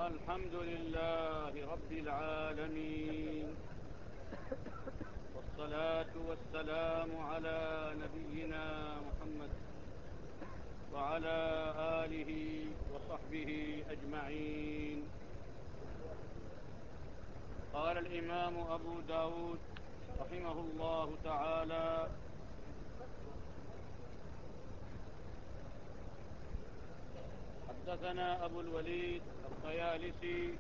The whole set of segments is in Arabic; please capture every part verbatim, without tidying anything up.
الحمد لله رب العالمين، والصلاة والسلام على نبينا محمد وعلى آله وصحبه أجمعين. قال الإمام أبو داود رحمه الله تعالى: حدثنا أبو الوليد الطيالسي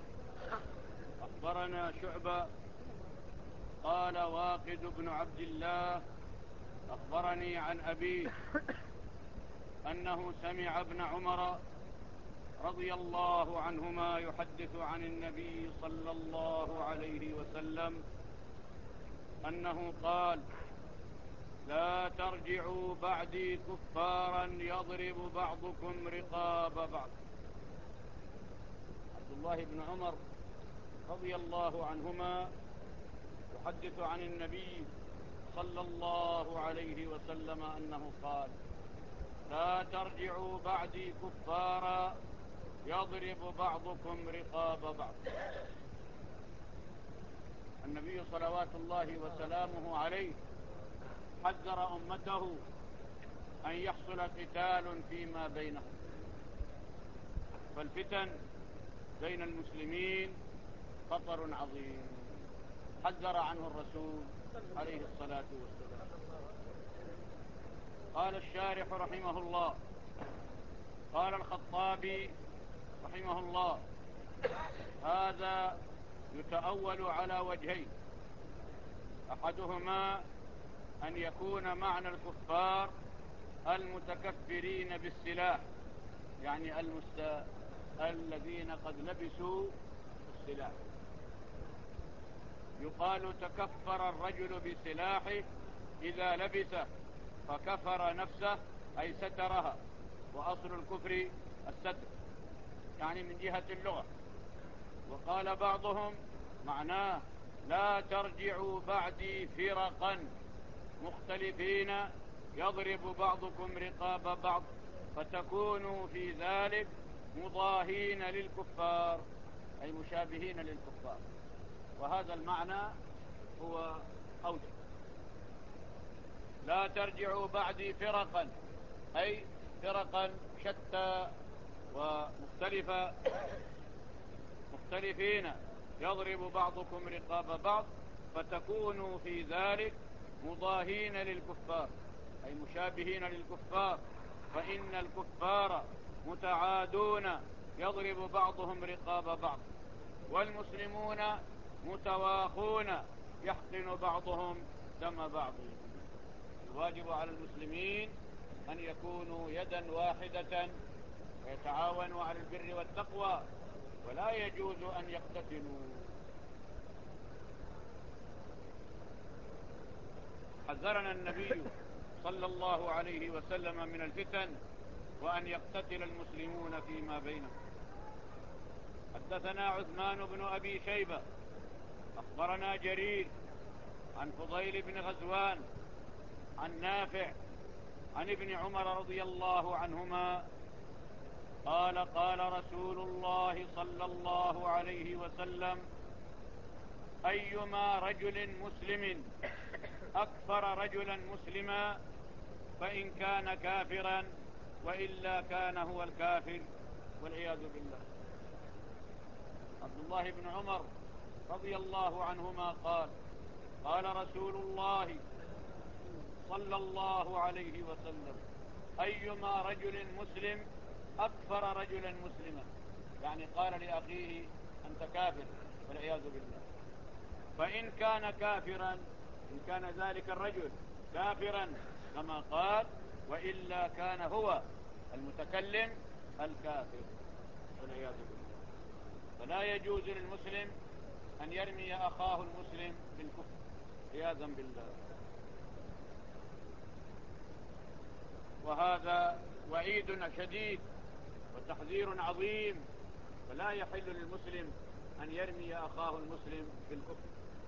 أخبرنا شعبة قال: واقد بن عبد الله أخبرني عن أبيه أنه سمع ابن عمر رضي الله عنهما يحدث عن النبي صلى الله عليه وسلم أنه قال: لا ترجعوا بعدي كفارا يضرب بعضكم رقاب بعض. عبد الله بن عمر رضي الله عنهما يحدث عن النبي صلى الله عليه وسلم أنه قال: لا ترجعوا بعدي كفارا يضرب بعضكم رقاب بعض. النبي صلوات الله وسلامه عليه حذر أمته أن يحصل قتال فيما بينهم، فالفتن بين المسلمين خطر عظيم حذر عنه الرسول عليه الصلاة والسلام. قال الشارح رحمه الله: قال الخطابي رحمه الله: هذا يتأول على وجهين، أحدهما أن يكون معنى الكفار المتكفرين بالسلاح، يعني المست... الذين قد لبسوا السلاح. يقال تكفر الرجل بسلاحه إذا لبسه فكفر نفسه، أي سترها، وأصل الكفر الستر، يعني من جهة اللغة. وقال بعضهم معناه: لا ترجعوا بعدي فرقا مختلفين يضرب بعضكم رقاب بعض فتكونوا في ذلك مضاهين للكفار، أي مشابهين للكفار. وهذا المعنى هو أوجه. لا ترجعوا بعدي فرقا، أي فرقا شتى ومختلفة، مختلفين يضرب بعضكم رقاب بعض فتكونوا في ذلك مضاهين للكفار، أي مشابهين للكفار، فإن الكفار متعادون يضرب بعضهم رقاب بعض، والمسلمون متواخون يحقن بعضهم دم بعض. الواجب على المسلمين أن يكونوا يدا واحدة ويتعاونوا على البر والتقوى، ولا يجوز أن يقتتلوا. حذرنا النبي صلى الله عليه وسلم من الفتن وأن يقتتل المسلمون فيما بينهم. حدثنا عثمان بن أبي شيبة أخبرنا جرير عن فضيل بن غزوان عن نافع عن ابن عمر رضي الله عنهما قال: قال رسول الله صلى الله عليه وسلم: أيما رجل مسلم أكفر رجلا مسلما فإن كان كافرا وإلا كان هو الكافر، والعياذ بالله. عبد الله بن عمر رضي الله عنهما قال: قال رسول الله صلى الله عليه وسلم: أيما رجل مسلم أكفر رجلا مسلما، يعني قال لأخيه: أنت كافر، والعياذ بالله. فإن كان كافرا، إن كان ذلك الرجل كافرا كما قال، وإلا كان هو المتكلم الكافر، والعياذ بالله. فلا يجوز للمسلم أن يرمي أخاه المسلم بالكفر عياذا بالله. وهذا وعيد شديد وتحذير عظيم، فلا يحل للمسلم أن يرمي أخاه المسلم بالكفر.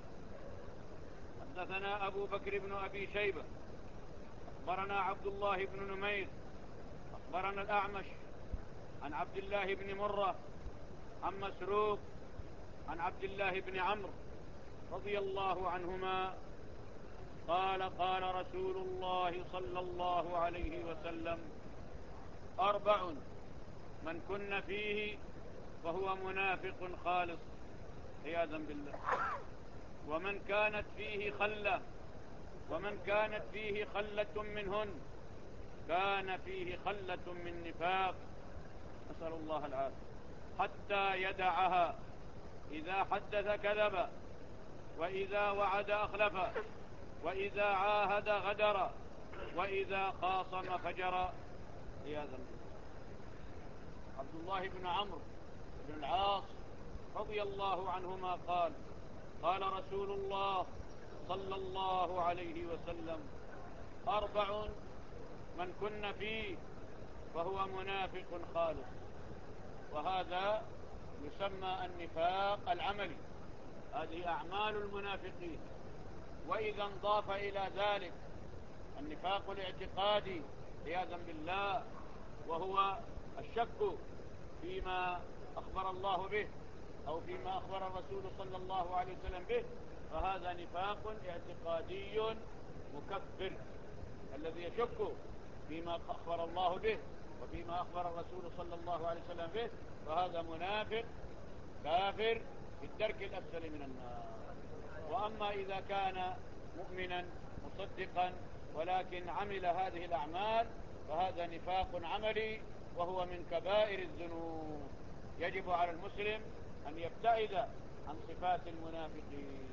حدثنا أبو بكر بن أبي شيبة أخبرنا عبد الله بن نمير أخبرنا الأعمش عن عبد الله بن مرة عن مسروق عن عبد الله بن عمرو رضي الله عنهما قال قال رسول الله صلى الله عليه وسلم: أربع من كن فيه فهو منافق خالص عياذا بالله. ومن كانت فيه خلة ومن كانت فيه خلة منهن كان فيه خلة من نفاق، نسأل الله العافية، حتى يدعها. إذا حدث كذب، وإذا وعد أخلف، وإذا عاهد غدر، وإذا خاصم فجر عياذا بالله. عبد الله بن عمرو بن العاص رضي الله عنهما قال قال رسول الله صلى الله عليه وسلم: أربع من كن فيه فهو منافق خالص. وهذا يسمى النفاق العملي، هذه أعمال المنافقين. وإذا انضاف إلى ذلك النفاق الاعتقادي عياذا بالله، وهو الشك فيما أخبر الله به أو فيما أخبر الرسول صلى الله عليه وسلم به، فهذا نفاق اعتقادي مكفر. الذي يشك فيما أخبر الله به وفيما أخبر الرسول صلى الله عليه وسلم به فهذا منافق كافر في الدرك الأسفل من النار. وأما إذا كان مؤمنا مصدقا ولكن عمل هذه الأعمال فهذا نفاق عملي، وهو من كبائر الذنوب. يجب على المسلم أن يبتعد عن صفات المنافقين.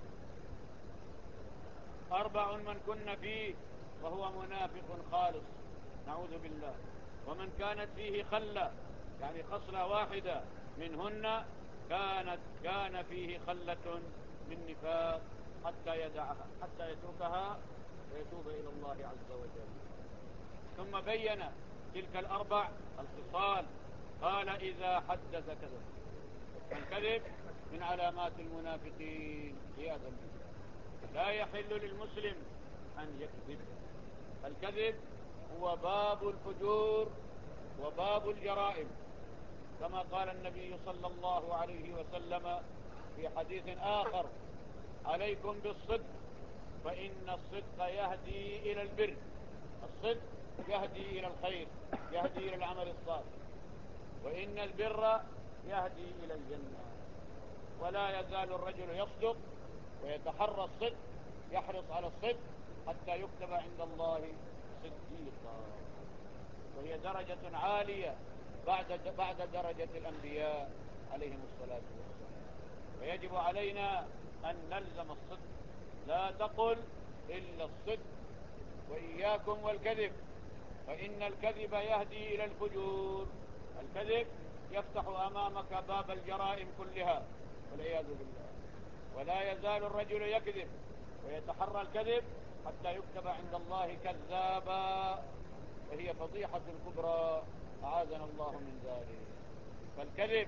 أربع من كن فيه وهو منافق خالص، نعوذ بالله. ومن كانت فيه خلة، يعني خصلة واحدة منهن، كانت كان فيه خلة من نفاق حتى يدعها، حتى يتركها ويتوب إلى الله عز وجل. ثم بين تلك الأربع الخصال، قال: إذا حدث كذب. الكذب من علامات المنافقين عياذا بالله. لا يحل للمسلم أن يكذب. الكذب هو باب الفجور وباب الجرائم، كما قال النبي صلى الله عليه وسلم في حديث آخر: عليكم بالصدق فإن الصدق يهدي إلى البر. الصدق يهدي إلى الخير، يهدي إلى العمل الصالح، وإن البر يهدي إلى الجنة. ولا يزال الرجل يصدق ويتحرى الصدق، يحرص على الصدق حتى يكتب عند الله صديقا، وهي درجة عالية بعد بعد درجة الأنبياء عليهم الصلاة والسلام. ويجب علينا أن نلزم الصدق، لا تقل إلا الصدق. وإياكم والكذب، فإن الكذب يهدي إلى الفجور. الكذب يفتح أمامك باب الجرائم كلها والعياذ بالله. ولا يزال الرجل يكذب ويتحرى الكذب حتى يكتب عند الله كذابا، وهي فضيحة كبرى، أعاذنا الله من ذلك. فالكذب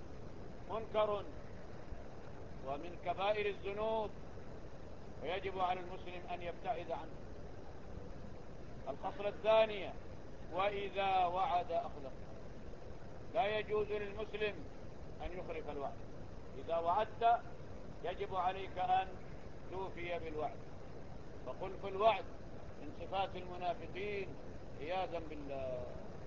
منكر ومن كبائر الذنوب، ويجب على المسلم أن يبتعد عنه. الخصلة الثانية: وإذا وعد أخلف. لا يجوز للمسلم أن يخلف الوعد. إذا وعدت يجب عليك أن توفي بالوعد، فخلف الوعد من صفات المنافقين عياذا بالله.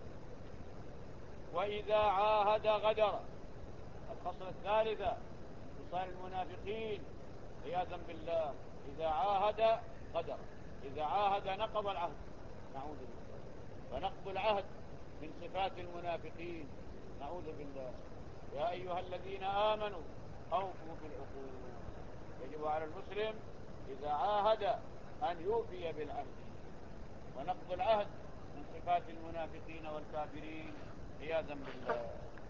وإذا عاهد غدر. الخصلة الثالثة من خصال المنافقين عياذا بالله: إذا عاهد غدر. إذا عاهد نقض العهد، نعوذ بالله. فنقض العهد من صفات المنافقين، نعوذ بالله. يا أيها الذين آمنوا أوفوا بالعقود. يجب على المسلم إذا عاهد أن يوفي بالعهد. ونقض العهد من صفات المنافقين والكافرين عياذا بالله.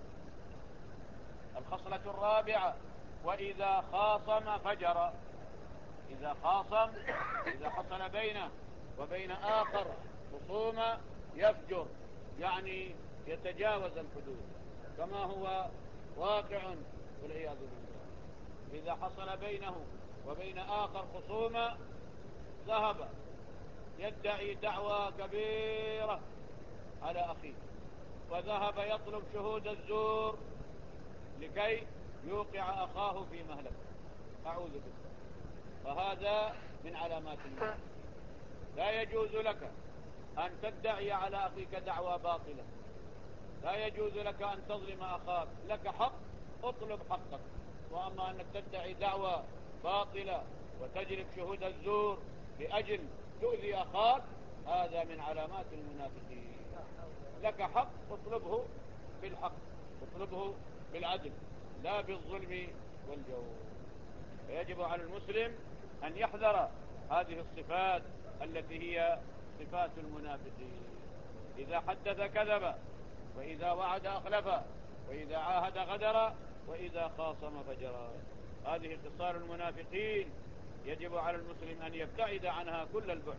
الخصلة الرابعة: وإذا خاصم فجر. إذا خاصم، إذا حصل بينه وبين آخر خصومة يفجر، يعني يتجاوز الحدود، كما هو واقع والعياذ بالله. إذا حصل بينه وبين آخر خصومة ذهب يدعي دعوى كبيرة على أخيه، وذهب يطلب شهود الزور لكي يوقع أخاه في مهلكه. أعوذ بالله. فهذا من علامات المنافق. لا يجوز لك أن تدعي على أخيك دعوى باطلة، لا يجوز لك أن تظلم أخاك، لك حق اطلب حقك. وأما أنك تدعي دعوى باطلة وتجلب شهود الزور لأجل تؤذي أخاك، هذا من علامات المنافقين. لك حق اطلبه بالحق، اطلبه بالعدل، لا بالظلم والجور. فيجب على المسلم أن يحذر هذه الصفات التي هي صفات المنافقين. إذا حدث كذب، وإذا وعد أخلف، وإذا عاهد غدر، وإذا خاصم فجر. هذه خصال المنافقين يجب على المسلم أن يبتعد عنها كل البعد.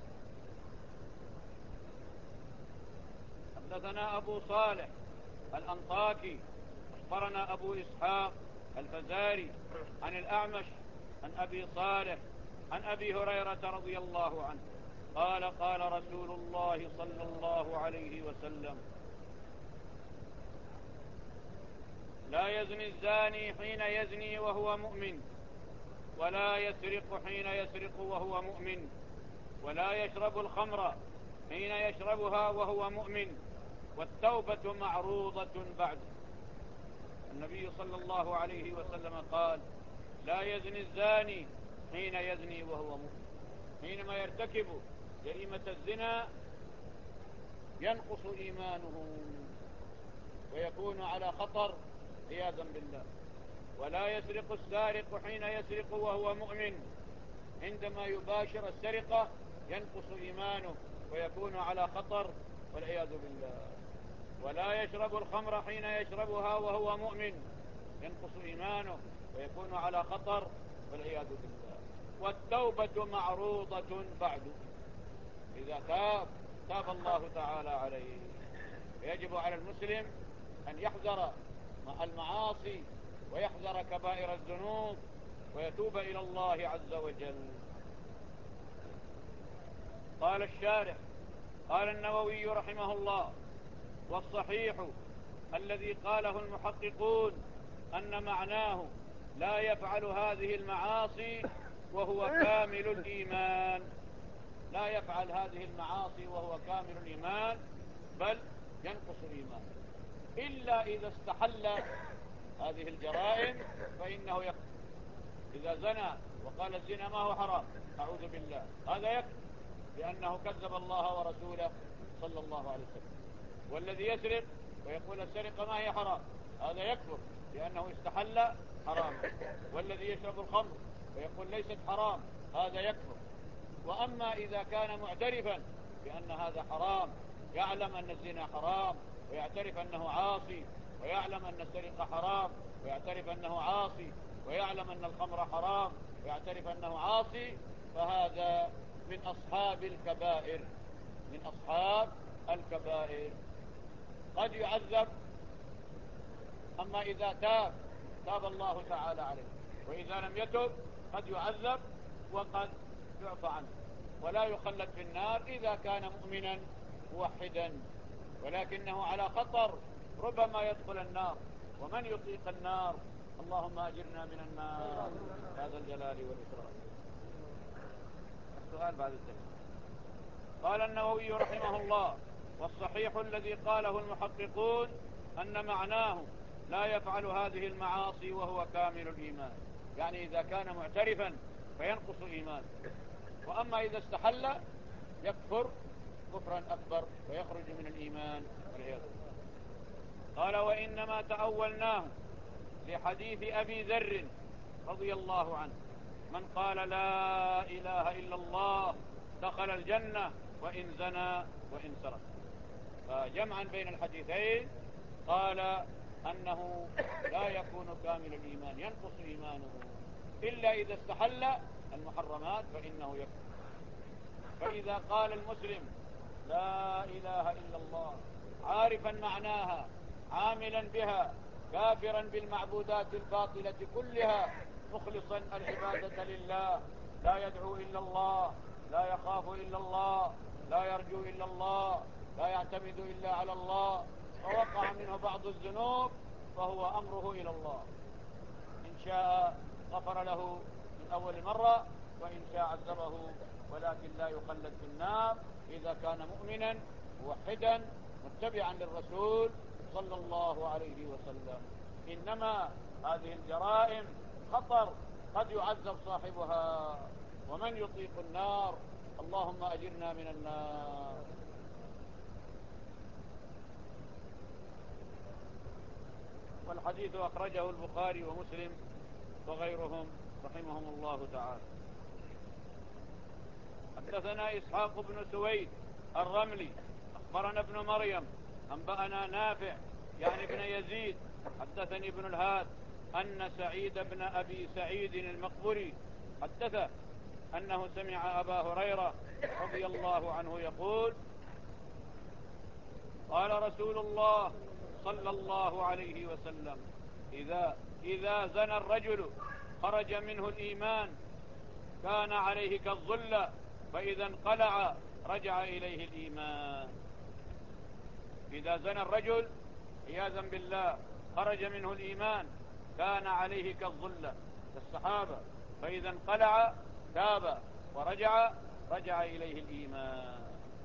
حدثنا أبو صالح الأنطاكي أخبرنا أبو إسحاق الفزاري عن الأعمش عن أبي صالح عن أبي هريرة رضي الله عنه قال قال رسول الله صلى الله عليه وسلم: لا يزني الزاني حين يزني وهو مؤمن، ولا يسرق حين يسرق وهو مؤمن، ولا يشرب الخمر حين يشربها وهو مؤمن، والتوبة معروضة بعد. النبي صلى الله عليه وسلم قال: لا يزني الزاني حين يزني وهو مؤمن. حينما يرتكب جريمة الزنا ينقص إيمانه ويكون على خطر عياذا بالله. ولا يسرق السارق حين يسرق وهو مؤمن، عندما يباشر السرقة ينقص إيمانه ويكون على خطر والعياذ بالله. ولا يشرب الخمر حين يشربها وهو مؤمن، ينقص إيمانه ويكون على خطر والعياذ بالله. والتوبة معروضة بعد، إذا تاب تاب الله تعالى عليه. يجب على المسلم أن يحذر المعاصي ويحذر كبائر الذنوب ويتوب إلى الله عز وجل. قال الشارح: قال النووي رحمه الله: والصحيح الذي قاله المحققون أن معناه لا يفعل هذه المعاصي وهو كامل الإيمان. لا يفعل هذه المعاصي وهو كامل الإيمان، بل ينقص إيمانه. إلا إذا استحل هذه الجرائم فإنه يكفر. إذا زنى وقال الزنا ما هو حرام، أعوذ بالله، هذا يكفر لأنه كذب الله ورسوله صلى الله عليه وسلم. والذي يسرق ويقول السرقة ما هي حرام، هذا يكفر لأنه استحل حرام. والذي يشرب الخمر ويقول ليست حرام، هذا يكفر. وأما إذا كان معترفا بأن هذا حرام، يعلم أن الزنا حرام ويعترف أنه عاصي، ويعلم أن السرقة حرام ويعترف أنه عاصي، ويعلم أن الخمر حرام ويعترف أنه عاصي، فهذا من أصحاب الكبائر، من أصحاب الكبائر، قد يعذب. أما إذا تاب تاب الله تعالى عليه، وإذا لم يتب قد يعذب وقد يعفى عنه ولا يخلد في النار إذا كان مؤمنا موحدا، ولكنه على خطر، ربما يدخل النار. ومن يطيق النار؟ اللهم أجرنا من النار هذا الجلال والإكرام. السؤال بعد الدليل. قال النووي رحمه الله: والصحيح الذي قاله المحققون أن معناه لا يفعل هذه المعاصي وهو كامل الإيمان، يعني إذا كان معترفا فينقص إيمانه، وأما إذا استحل يكفر كفرا أكبر ويخرج من الإيمان والعياذ بالله. قال: وإنما تأولناه لحديث أبي ذر رضي الله عنه: من قال لا إله إلا الله دخل الجنة وإن زنى وإن سرق. فجمعا بين الحديثين قال أنه لا يكون كامل الإيمان، ينقص إيمانه إلا إذا استحل المحرمات فإنه يكفر. فإذا قال المسلم لا إله إلا الله عارفا معناها عاملا بها كافرا بالمعبودات الباطلة كلها مخلصا العبادة لله، لا يدعو إلا الله، لا يخاف إلا الله، لا يرجو إلا الله، لا يعتمد إلا على الله، فوقع منه بعض الذنوب، فهو أمره إلى الله، إن شاء غفر له من أول مرة، وإن شاء عذبه، ولكن لا يخلد في النار إذا كان مؤمنا موحدا متبعا للرسول صلى الله عليه وسلم. إنما هذه الجرائم خطر قد يعذب صاحبها، ومن يطيق النار؟ اللهم أجرنا من النار. والحديث أخرجه البخاري ومسلم وغيرهم رحمهم الله تعالى. حدثنا إسحاق بن سويد الرملي أخبرنا ابن مريم أنبأنا نافع يعني ابن يزيد حدثني ابن الهاد أن سعيد بن أبي سعيد المقبري حدثه أنه سمع أبا هريرة رضي الله عنه يقول: قال رسول الله صلى الله عليه وسلم: إذا, إذا زنى الرجل خرج منه الإيمان كان عليه كالظل، فإذا انقلع رجع إليه الإيمان. إذا زنى الرجل عياذا بالله خرج منه الإيمان كان عليه كالظل كالسحابة، فإذا انقلع تاب ورجع رجع إليه الإيمان.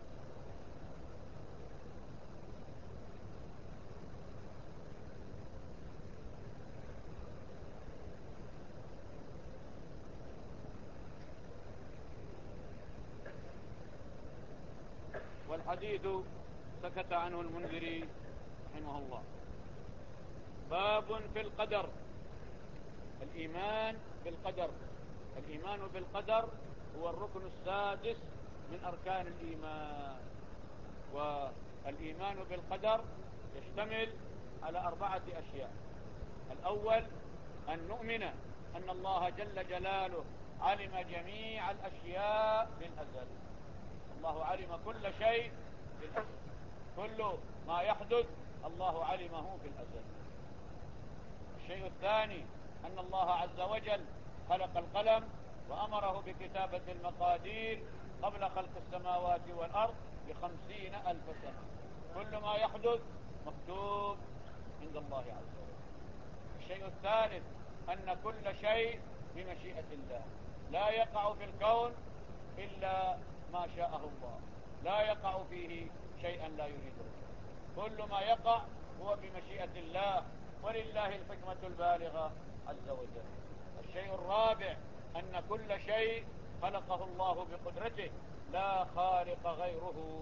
والحديث سكت عنه المنذري رحمه الله. باب في القدر. الإيمان بالقدر. الإيمان بالقدر هو الركن السادس من أركان الإيمان. والإيمان بالقدر يشتمل على أربعة أشياء. الأول أن نؤمن أن الله جل جلاله علم جميع الأشياء بالأزل. الله علم كل شيء بالأزل، كل ما يحدث الله علمه بالأزل. الشيء الثاني أن الله عز وجل خلق القلم وأمره بكتابة المقادير قبل خلق السماوات والأرض بخمسين ألف سنة. كل ما يحدث مكتوب عند الله عز وجل. الشيء الثالث أن كل شيء بمشيئة الله، لا يقع في الكون إلا ما شاءه الله، لا يقع فيه شيئا لا يريده. كل ما يقع هو بمشيئة الله، ولله الحكمة البالغة عز وجل. الشيء الرابع أن كل شيء خلقه الله بقدرته، لا خالق غيره.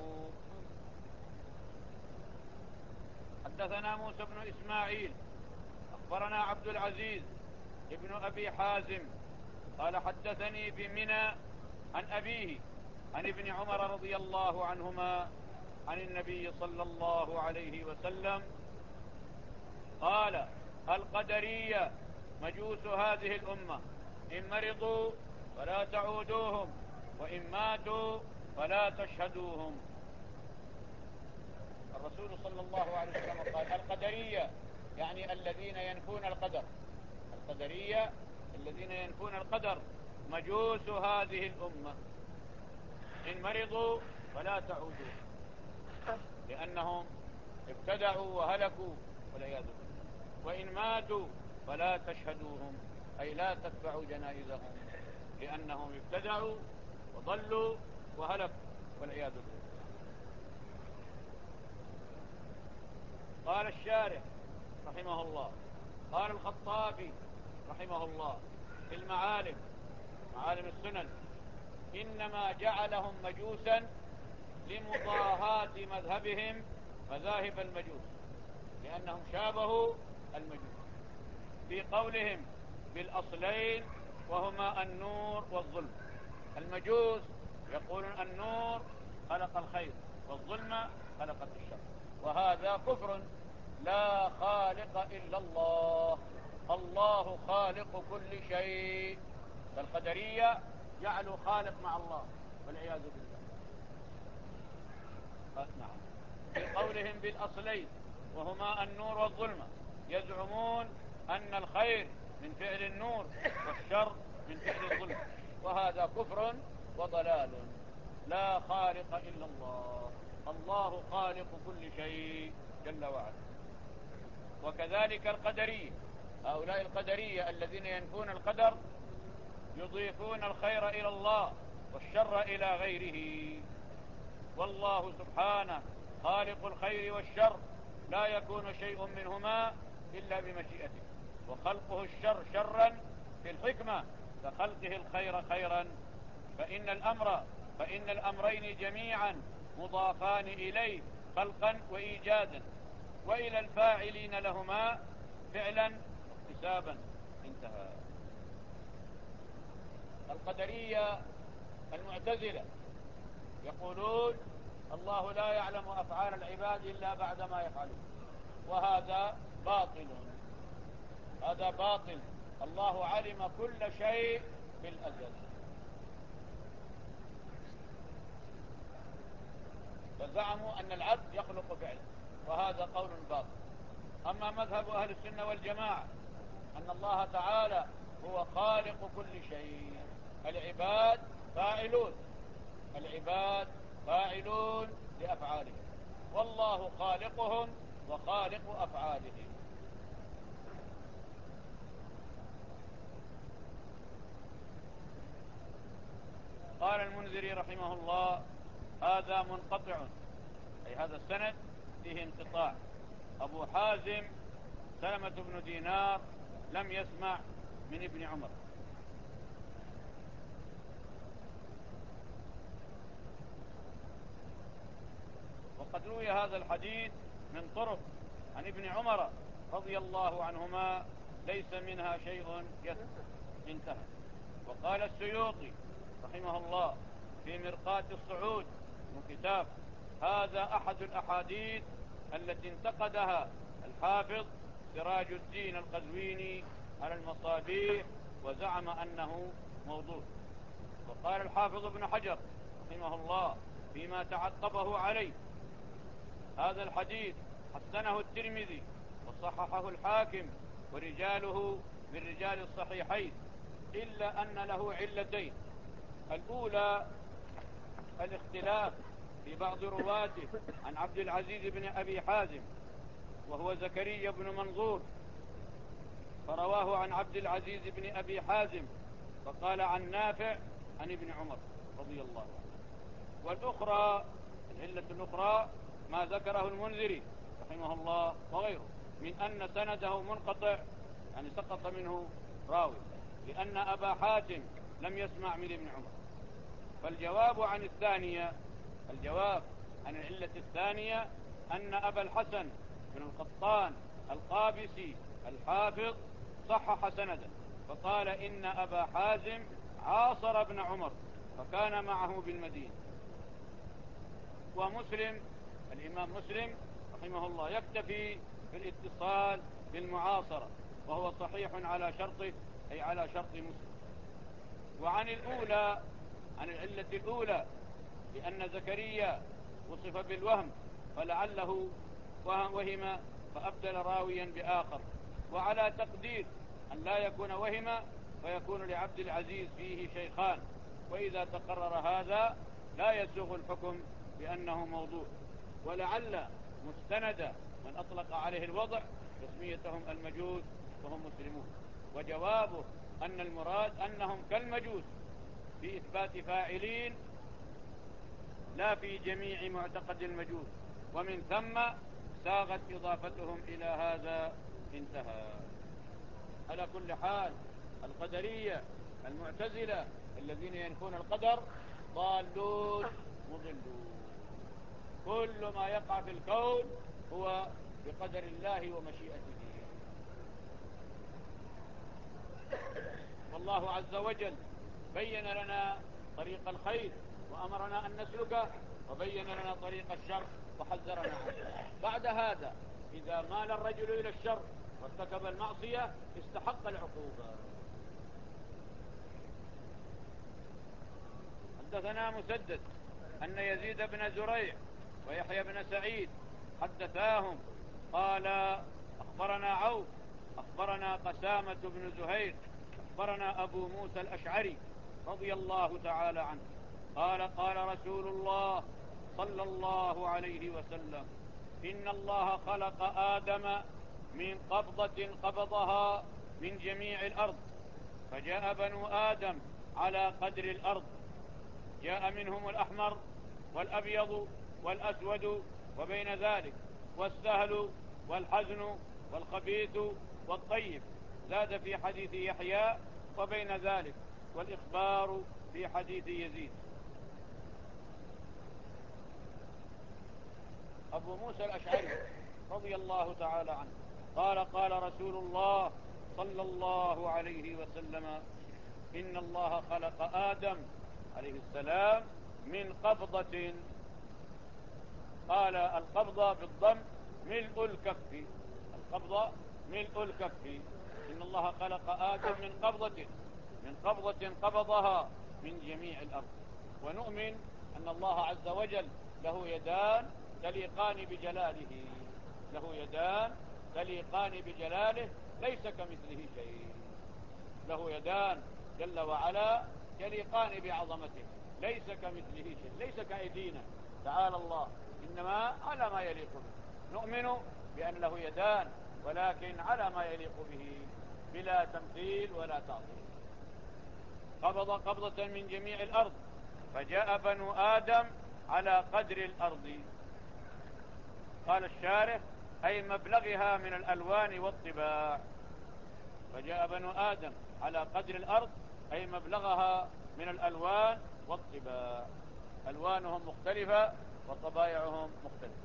حدثنا موسى بن إسماعيل أخبرنا عبد العزيز ابن أبي حازم قال حدثني بمنى عن أبيه عن ابن عمر رضي الله عنهما عن النبي صلى الله عليه وسلم قال: القدرية مجوس هذه الأمة، إن مرضوا فلا تعودوهم، وإن ماتوا فلا تشهدوهم. الرسول صلى الله عليه وسلم قال: القدرية يعني الذين ينفون القدر. القدرية الذين ينفون القدر مجوس هذه الأمة، إن مرضوا فلا تعودوهم، لأنهم ابتدعوا وهلكوا والعياذ بالله. وإن ماتوا فلا تشهدوهم، أي لا تتبعوا جنائزهم، لأنهم ابتدعوا وضلوا وهلكوا والعياذ بالله. قال الشارح رحمه الله: قال الخطابي رحمه الله في المعالم، معالم السنن: إنما جعلهم مجوسا لمضاهاة مذهبهم مذاهب المجوس، لأنهم شابهوا المجوس في قولهم بالأصلين وهما النور والظلم. المجوس يقولون النور خلق الخير والظلم خلقت الشر، وهذا كفر. لا خالق إلا الله، الله خالق كل شيء. فالقدرية جعلوا خالق مع الله والعياذ بالله. نعم. في قولهم بالأصلين وهما النور والظلمة يزعمون أن الخير من فعل النور والشر من فعل الظلم، وهذا كفر وضلال. لا خالق إلا الله، الله خالق كل شيء جل وعلا. وكذلك القدرية، هؤلاء القدرية الذين ينفون القدر يضيفون الخير إلى الله والشر إلى غيره، والله سبحانه خالق الخير والشر، لا يكون شيء منهما إلا بمشيئته، وخلقه الشر شرا في الحكمة كخلقه الخير خيرا، فإن الأمر فإن الأمرين جميعا مضافان إليه خلقا وإيجادا، وإلى الفاعلين لهما فعلا واكتسابا. انتهى. القدرية المعتزلة يقولون الله لا يعلم أفعال العباد إلا بعدما يفعلون، وهذا باطل، هذا باطل. الله علم كل شيء في الأزل، فزعموا أن العبد يخلق فعلا، وهذا قول باطل. أما مذهب أهل السنة والجماعة أن الله تعالى هو خالق كل شيء، العباد فاعلون، العباد فاعلون لأفعالهم، والله خالقهم وخالق أفعالهم. قال المنذري رحمه الله: هذا منقطع، أي هذا السند فيه انقطاع. أبو حازم سلمة بن دينار لم يسمع من ابن عمر. وقد روي هذا الحديث من طرق عن ابن عمر رضي الله عنهما ليس منها شيء يثبت. انتهى. وقال السيوطي رحمه الله في مرقاة الصعود من كتاب: هذا أحد الأحاديث التي انتقدها الحافظ سراج الدين القزويني على المصابيح وزعم أنه موضوع. وقال الحافظ ابن حجر رحمه الله فيما تعقبه عليه: هذا الحديث حسنه الترمذي وصححه الحاكم ورجاله من رجال الصحيحين، إلا أن له علتين: الأولى الاختلاف في بعض رواته عن عبد العزيز بن أبي حازم، وهو زكريا بن منظور، فرواه عن عبد العزيز بن أبي حازم فقال عن نافع عن ابن عمر رضي الله عنه. والأخرى العلة الأخرى ما ذكره المنذري رحمه الله وغيره من أن سنده منقطع، يعني سقط منه راوي، لأن أبا حاتم لم يسمع من ابن عمر. فالجواب عن الثانية الجواب عن العلة الثانية أن أبا الحسن بن القطان القابسي الحافظ صحح سندا فقال إن أبا حازم عاصر ابن عمر فكان معه بالمدينة. ومسلم الإمام مسلم رحمه الله يكتفي بالاتصال بالمعاصرة، وهو صحيح على شرطه، أي على شرط مسلم. وعن الأولى عن العلة الأولى لأن زكريا وصف بالوهم فلعله وهم فأبدل راويا بآخر، وعلى تقدير أن لا يكون وهم فيكون لعبد العزيز فيه شيخان، وإذا تقرر هذا لا يسوغ الحكم بأنه موضوع. ولعل مستند من أطلق عليه الوضع تسميتهم المجوس وهم مسلمون، وجوابه أن المراد أنهم كالمجوس في إثبات فاعلين لا في جميع معتقد المجوس، ومن ثم ساغت إضافتهم إلى هذا. انتهى. على كل حال القدرية المعتزلة الذين ينفون القدر ضالون مضلون، كل ما يقع في الكون هو بقدر الله ومشيئته. والله عز وجل بين لنا طريق الخير وأمرنا أن نسلكه، وبين لنا طريق الشر وحذرنا عنه. بعد هذا إذا مال الرجل إلى الشر وارتكب المعصية استحق العقوبة. حدثنا مسدد أن يزيد بن زريع ويحيى بن سعيد حدثاهم قال أخبرنا عوف أخبرنا قسامة بن زهير أخبرنا أبو موسى الأشعري رضي الله تعالى عنه قال قال رسول الله صلى الله عليه وسلم: إن الله خلق آدم من قبضة قبضها من جميع الأرض، فجاء بنو آدم على قدر الأرض، جاء منهم الأحمر والأبيض والأسود وبين ذلك، والسهل والحزن والخبيث والطيب، زاد في حديث يحيى وبين ذلك، والإخبار في حديث يزيد. أبو موسى الأشعري رضي الله تعالى عنه قال قال رسول الله صلى الله عليه وسلم: إن الله خلق آدم عليه السلام من قبضة. قال القبضة بالضم ملء الكف، القبضة ملء الكف. إن الله خلق آدم من قبضة، من قبضة قبضها من جميع الأرض. ونؤمن أن الله عز وجل له يدان تليقان بجلاله، له يدان تليقان بجلاله، ليس كمثله شيء. له يدان جل وعلا يليقان بعظمته، ليس كمثله شيء، ليس كأيدينا تعالى الله، إنما على ما يليق به. نؤمن بأن له يدان، ولكن على ما يليق به، بلا تمثيل ولا تعطيل. قبض قبضة من جميع الأرض، فجاء بنو آدم على قدر الأرض. قال الشارح: أي مبلغها من الألوان والطباع. فجاء بنو آدم على قدر الأرض، أي مبلغها من الألوان والطباع، ألوانهم مختلفة وطبائعهم مختلفة.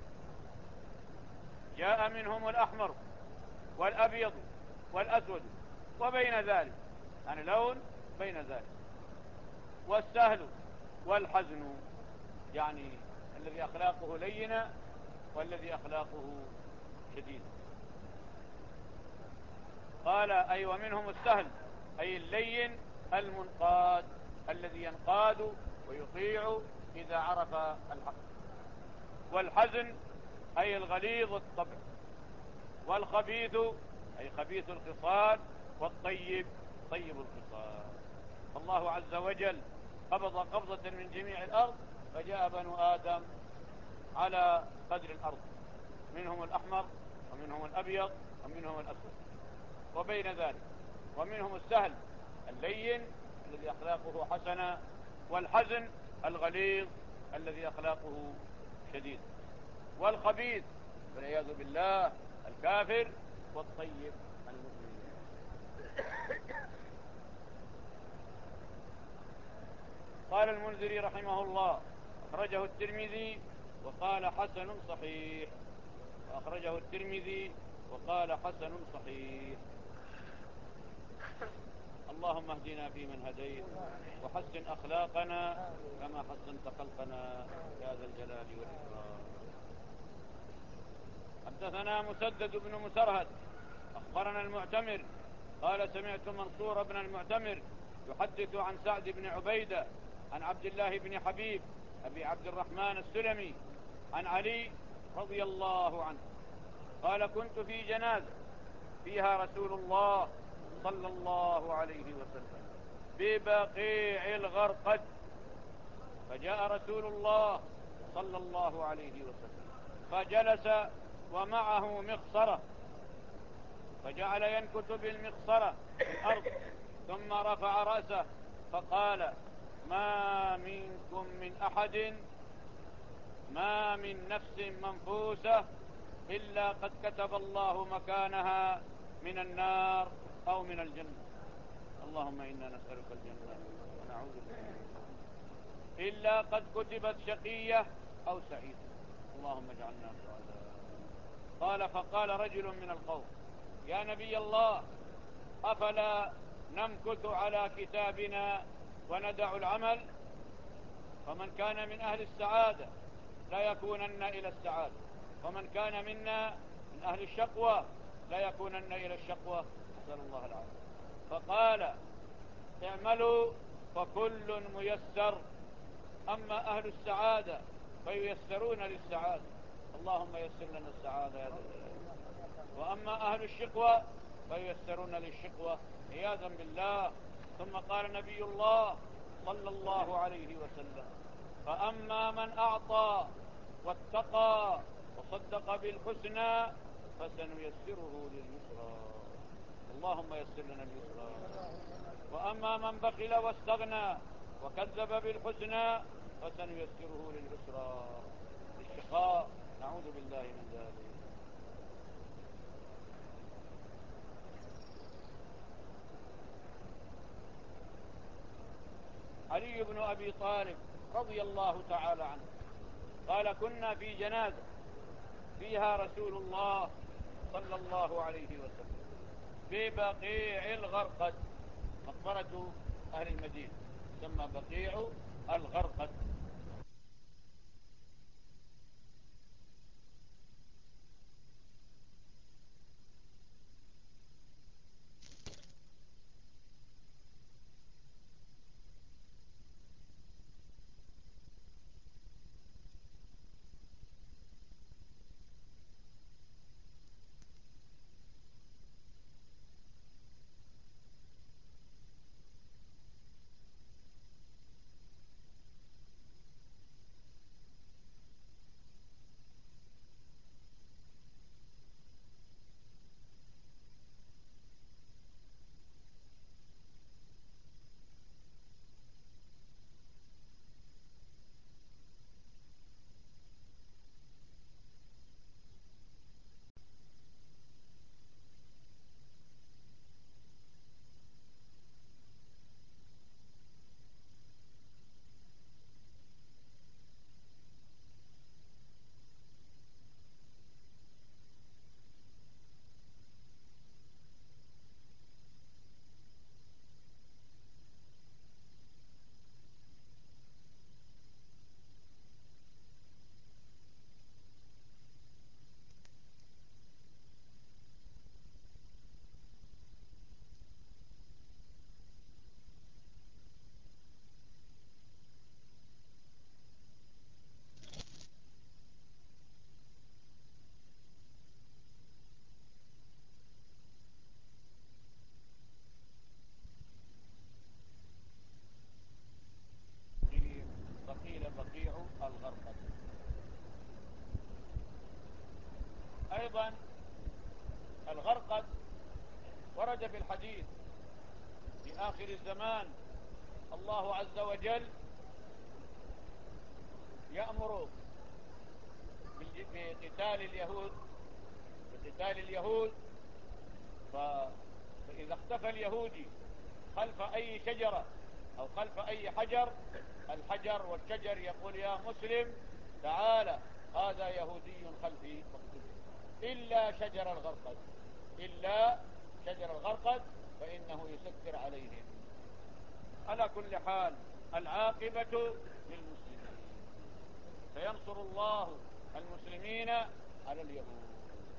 جاء منهم الأحمر والأبيض والأسود وبين ذلك، يعني لون بين ذلك، والسهل والحزن، يعني الذي أخلاقه لينة والذي أخلاقه شديدة. قال: أي ومنهم السهل، أي اللين المنقاد، الذي ينقاد ويطيع إذا عرف الحق. والحزن أي الغليظ الطبع. والخبيث أي خبيث الخصال. والطيب طيب الخصال. الله عز وجل قبض قبضة من جميع الأرض، فجاء بنو آدم على قدر الأرض، منهم الأحمر ومنهم الأبيض ومنهم الأسود وبين ذلك، ومنهم السهل اللين الذي أخلاقه حسنة، والحزن الغليظ الذي أخلاقه شديد، والخبيث والعياذ بالله الكافر، والطيب المؤمن. قال المنذري رحمه الله: أخرجه الترمذي وقال حسن صحيح. وأخرجه الترمذي وقال حسن صحيح. اللهم اهدنا فيمن هديت، وحسن أخلاقنا كما حسنت خلقنا يا ذا الجلال والإكرام. حدثنا مسدد بن مسرهد أخبرنا المعتمر قال: سمعت منصور بن المعتمر يحدث عن سعد بن عبيدة عن عبد الله بن حبيب أبي عبد الرحمن السلمي عن علي رضي الله عنه قال: كنت في جنازة فيها رسول الله صلى الله عليه وسلم ببقيع الغرقد، فجاء رسول الله صلى الله عليه وسلم فجلس ومعه مخصرة، فجعل ينكت بالمخصرة في الأرض، ثم رفع رأسه فقال: ما منكم من أحد، ما من نفس منفوسة إلا قد كتب الله مكانها من النار أو من الجنة. اللهم إنا نسألك الجنة ونعوذ بك من النار. إلا قد كتبت شقية أو سعيدة، اللهم اجعلنا سعداء. قال: فقال رجل من القوم: يا نبي الله، أفلا نمكث على كتابنا وندع العمل؟ فمن كان من أهل السعادة لا يكونن إلى السعادة، ومن كان منا من أهل الشقوى لا يكونن إلى الشقوى، نسأل الله العافية. فقال: اعملوا فكل ميسر، أما أهل السعادة فييسرون للسعادة، اللهم يسر لنا السعادة يا ذا الجلال. وأما أهل الشقوى فييسرون للشقوى عياذا بالله. ثم قال نبي الله صلى الله عليه وسلم: فأما من أعطى واتقى وصدق بالحسنى فسنيسره لليسرى. اللهم يسر لنا اليسرى. وأما من بخل واستغنى وكذب بالحسنى فسنيسره للعسرى، للشقاء، نعوذ بالله من ذلك. علي بن أبي طالب رضي الله تعالى عنه قال: كنا في جنازة فيها رسول الله صلى الله عليه وسلم ببقيع الغرقد، مقبرة أهل المدينة تسمى بقيع الغرقد. وقيل بقيع الغرقد. أيضا الغرقد ورد في الحديث في آخر الزمان الله عز وجل يأمر بقتال اليهود بقتال اليهود فإذا اختفى اليهودي خلف أي شجرة أو خلف أي حجر، الحجر والشجر يقول: يا مسلم تعال، هذا يهودي خلفي فاقتله، إلا شجر الغرقد، إلا شجر الغرقد فإنه يسكر عليهم. على كل حال العاقبة للمسلمين، سينصر الله المسلمين على اليهود.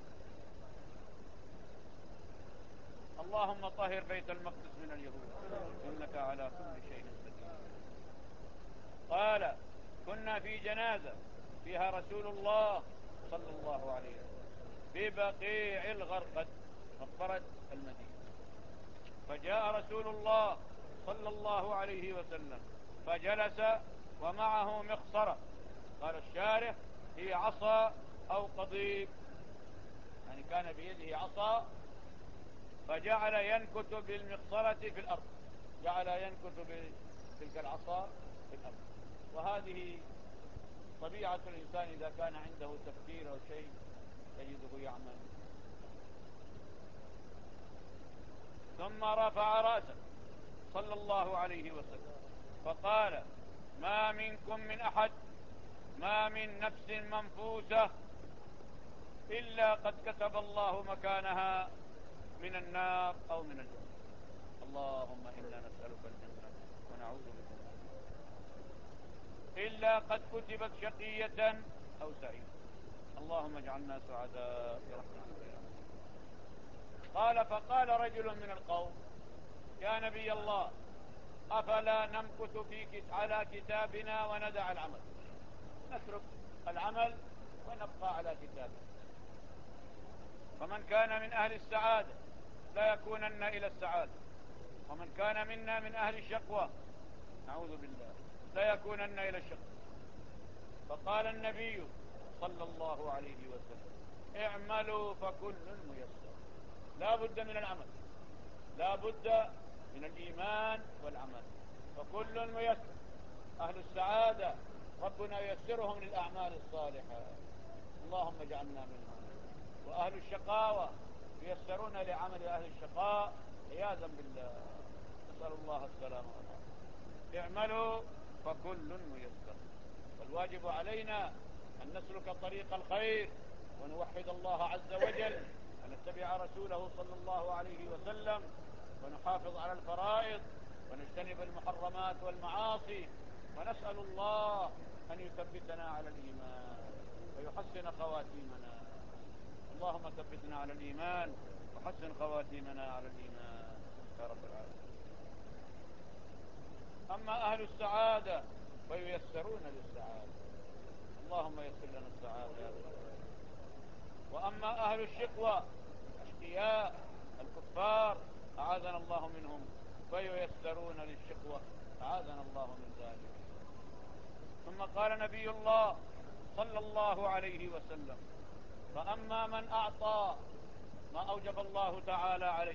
اللهم طهر بيت المقدس من اليهود إنك على كل شيء قدير. قال: كنا في جنازة فيها رسول الله صلى الله عليه وسلم ببقيع الغرقد، مقبرة المدينة، فجاء رسول الله صلى الله عليه وسلم فجلس ومعه مخصرة، قال الشارح: هي عصا أو قضيب، يعني كان بيده عصا، فجعل ينكت بالمخصرة في الأرض، جعل ينكت بتلك العصا في الأرض. وهذه طبيعة الإنسان إذا كان عنده تفكير أو شيء تجده يعمل. ثم رفع رأسه صلى الله عليه وسلم فقال: ما منكم من أحد، ما من نفس منفوسة إلا قد كتب الله مكانها من النار أو من الجنة. اللهم إنا نسألك الجنة ونعوذ بك من النار. إلا قد كتبت شقية أو سعيدة. اللهم اجعلنا سعداء برحمتك يا رب. قال: فقال رجل من القوم: يا نبي الله، أفلا نمكث في على كتابنا وندع العمل، نترك العمل ونبقى على كتابنا؟ فمن كان من أهل السعادة لا يكونن إلى السعادة، ومن كان منا من أهل الشقوى نعوذ بالله لا يكونن إلى الشقوى. فقال النبي صلى الله عليه وسلم: اعملوا فكل ميسر. لا بد من العمل، لا بد من الإيمان والعمل، فكل ميسر. أهل السعادة ربنا ييسرهم للأعمال الصالحة، اللهم اجعلنا منهم. وأهل الشقاوة ييسرون لعمل أهل الشقاء عياذا بالله، نسأل الله السلامة والعافية. اعملوا فكل ميسر. والواجب علينا أن نسلك طريق الخير ونوحد الله عز وجل ونتبع رسوله صلى الله عليه وسلم ونحافظ على الفرائض ونجتنب المحرمات والمعاصي، ونسأل الله أن يثبتنا على الإيمان ويحسن خواتيمنا. اللهم ثبتنا على الإيمان وحسن خواتيمنا على الإيمان يا رب العالمين. أما أهل السعادة فييسرون للسعادة، اللهم يسر لنا السعادة يا رب العالمين. وأما أهل الشقوى الأشقياء الكفار أعاذنا الله منهم فييسرون للشقوى، أعاذنا الله من ذلك. ثم قال نبي الله صلى الله عليه وسلم: فأما من أعطى ما أوجب الله تعالى عليه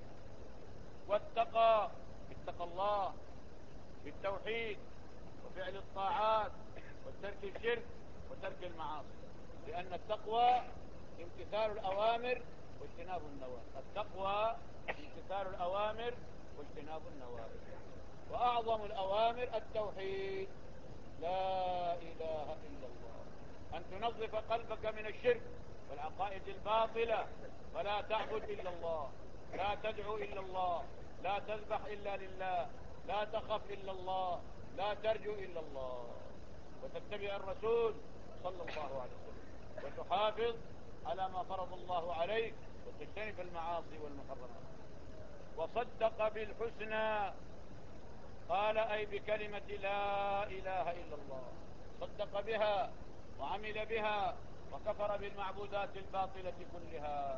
واتقى، اتقى الله بالتوحيد وفعل الطاعات وترك الشرك وترك المعاصي، لأن التقوى امتثال الأوامر واجتناب النواهي. التقوى امتثال الأوامر واجتناب النواهي. وأعظم الأوامر التوحيد، لا إله إلا الله، أن تنظف قلبك من الشرك والعقائد الباطلة، فلا تعبد إلا الله، لا تدعو إلا الله، لا تذبح إلا لله، لا تخف إلا الله، لا ترجو إلا الله، وتتبع الرسول صلى الله عليه وسلم، وتحافظ على ما فرض الله عليك، وتجتنب المعاصي والمحرمات. وصدق بالحسنى، قال أي بكلمة لا إله إلا الله، صدق بها وعمل بها وكفر بالمعبودات الباطلة كلها،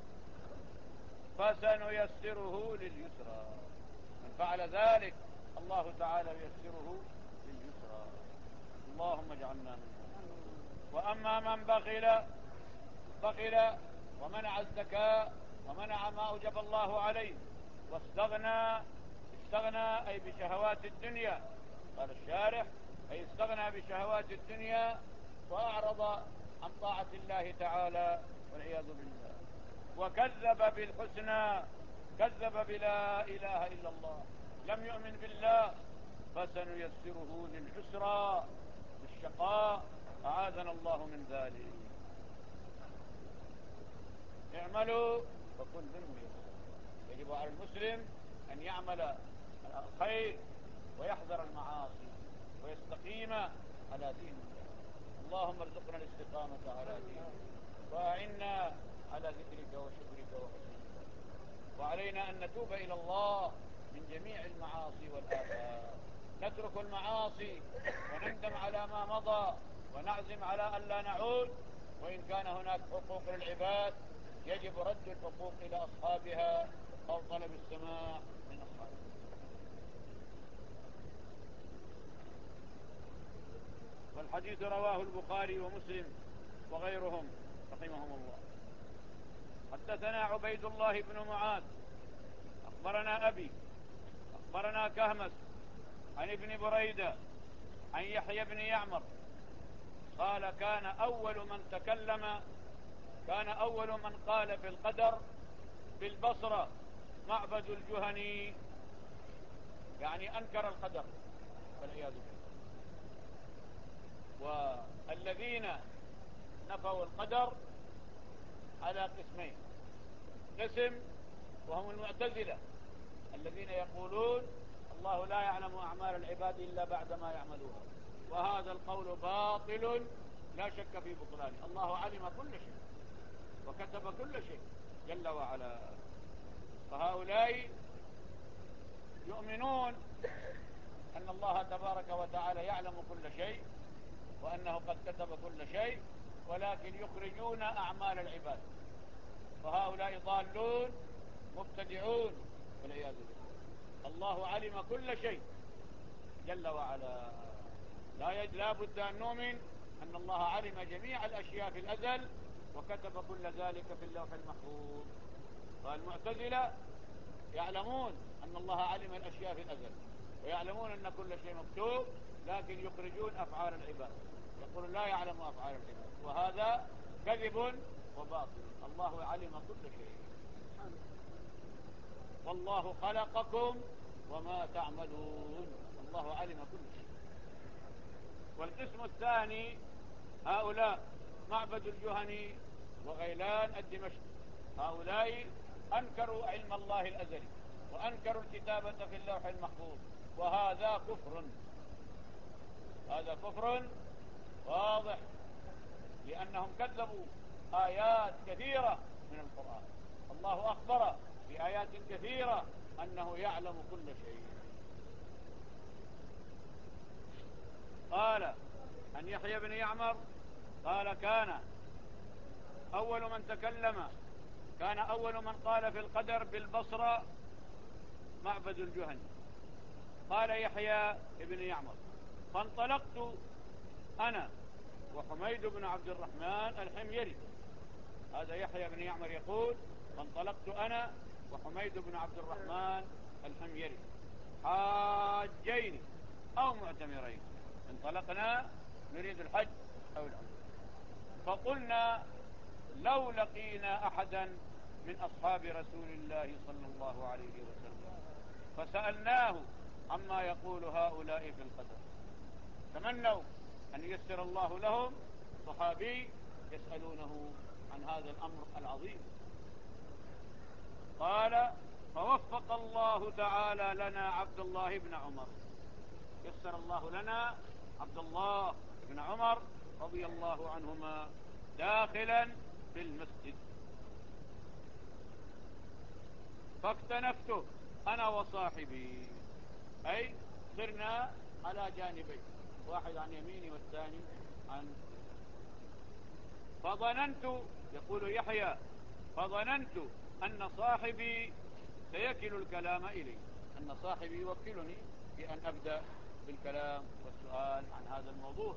فسنيسره لليسرى. من فعل ذلك الله تعالى ييسره لليسرى، اللهم اجعلنا منه. وأما من بخل بخل ومنع الزكاة ومنع ما أوجب الله عليه واستغنى، استغنى أي بشهوات الدنيا، قال الشارح أي استغنى بشهوات الدنيا وأعرض عن طاعة الله تعالى والعياذ بالله، وكذب بالحسنى، كذب بلا إله إلا الله، لم يؤمن بالله، فسنيسره للعسرى، للشقاء، أعاذنا الله من ذلك. اعملوا فكل ميسر. يجب على المسلم أن يعمل الخير ويحذر المعاصي ويستقيم على دين الله. اللهم ارزقنا الاستقامة على دينك، وأعنا على ذكرك وشكرك وحسن عبادتك. وعلينا أن نتوب إلى الله من جميع المعاصي والآثام، نترك المعاصي ونندم على ما مضى ونعزم على أن لا نعود. وإن كان هناك حقوق للعباد يجب رد الحقوق إلى أصحابها أو طلب السماع من أصحابها. والحديث رواه البخاري ومسلم وغيرهم رحمهم الله. حدثنا عبيد الله بن معاذ أخبرنا أبي أخبرنا كهمس عن ابن بريدة عن يحيى بن يعمر قال: كان أول من تكلم كان أول من قال بالقدر بالبصرة معبد الجهني، يعني أنكر القدر والعياذ بالله. والذين نفوا القدر على قسمين: قسم وهم المعتزلة الذين يقولون الله لا يعلم أعمال العباد إلا بعد ما يعملوها، وهذا القول باطل لا شك في بطلانه. الله علم كل شيء وكتب كل شيء جل وعلا. فهؤلاء يؤمنون أن الله تبارك وتعالى يعلم كل شيء وأنه قد كتب كل شيء، ولكن يخرجون أعمال العباد. فهؤلاء ضالون مبتدعون والعياذ بالله. الله علم كل شيء جل وعلا. لا لا بد أن نؤمن أن الله علم جميع الأشياء في الأزل وكتب كل ذلك في اللوح المحفوظ. فالمعتزلة يعلمون أن الله علم الأشياء في الأزل، ويعلمون أن كل شيء مكتوب، لكن يخرجون أفعال العباد، يقولون لا يعلم أفعال العباد، وهذا كذب وباطل. الله علم كل شيء والله خلقكم وما تعملون، الله علم كل شيء. والقسم الثاني هؤلاء معبد الجهني وغيلان الدمشقي، هؤلاء أنكروا علم الله الأزلي وأنكروا الكتابة في اللوح المحفوظ، وهذا كفر، هذا كفر واضح، لأنهم كذبوا آيات كثيرة من القرآن. الله أخبر في آيات كثيرة أنه يعلم كل شيء. قال عن يحيى بن يعمر قال كان أول من تكلم كان أول من قال في القدر بالبصرة معبد الجهني. قال يحيى بن يعمر فانطلقت أنا وحميد بن عبد الرحمن الحميري. هذا يحيى بن يعمر يقول فانطلقت أنا وحميد بن عبد الرحمن الحميري حاجين أو معتمرين، انطلقنا نريد الحج أو العمرة، فقلنا لو لقينا أحدا من أصحاب رسول الله صلى الله عليه وسلم فسألناه عما يقول هؤلاء في القدر، تمنوا أن ييسر الله لهم، صحابي يسألونه عن هذا الأمر العظيم. قال فوفق الله تعالى لنا عبد الله بن عمر، يسر الله لنا عبد الله بن عمر رضي الله عنهما داخلا في المسجد، فاكتنفته أنا وصاحبي، أي صرنا على جانبين، واحد عن يميني والثاني عن، فظننت يقول يحيى فظننت أن صاحبي سيكل الكلام إلي، أن صاحبي يوكلني بأن أبدأ بالكلام والسؤال عن هذا الموضوع.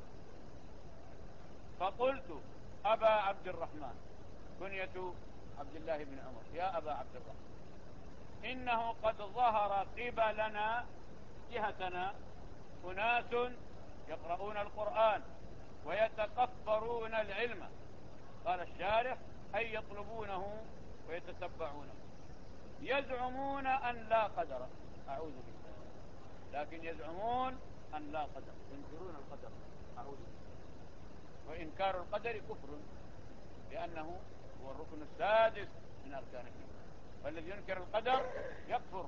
فقلت أبا عبد الرحمن، كنية عبد الله بن عمر، يا أبا عبد الرحمن إنه قد ظهر قبلنا جهتنا أناس يقرؤون القرآن ويتكفرون العلم. قال الشارح أي يطلبونه ويتتبعونه، يزعمون أن لا قدر، أعوذ بالله، لكن يزعمون أن لا قدر، ينكرون القدر، أعوذ بالله. وإنكار القدر كفر، لأنه هو الركن السادس من أركان الإيمان، فالذي ينكر القدر يكفر.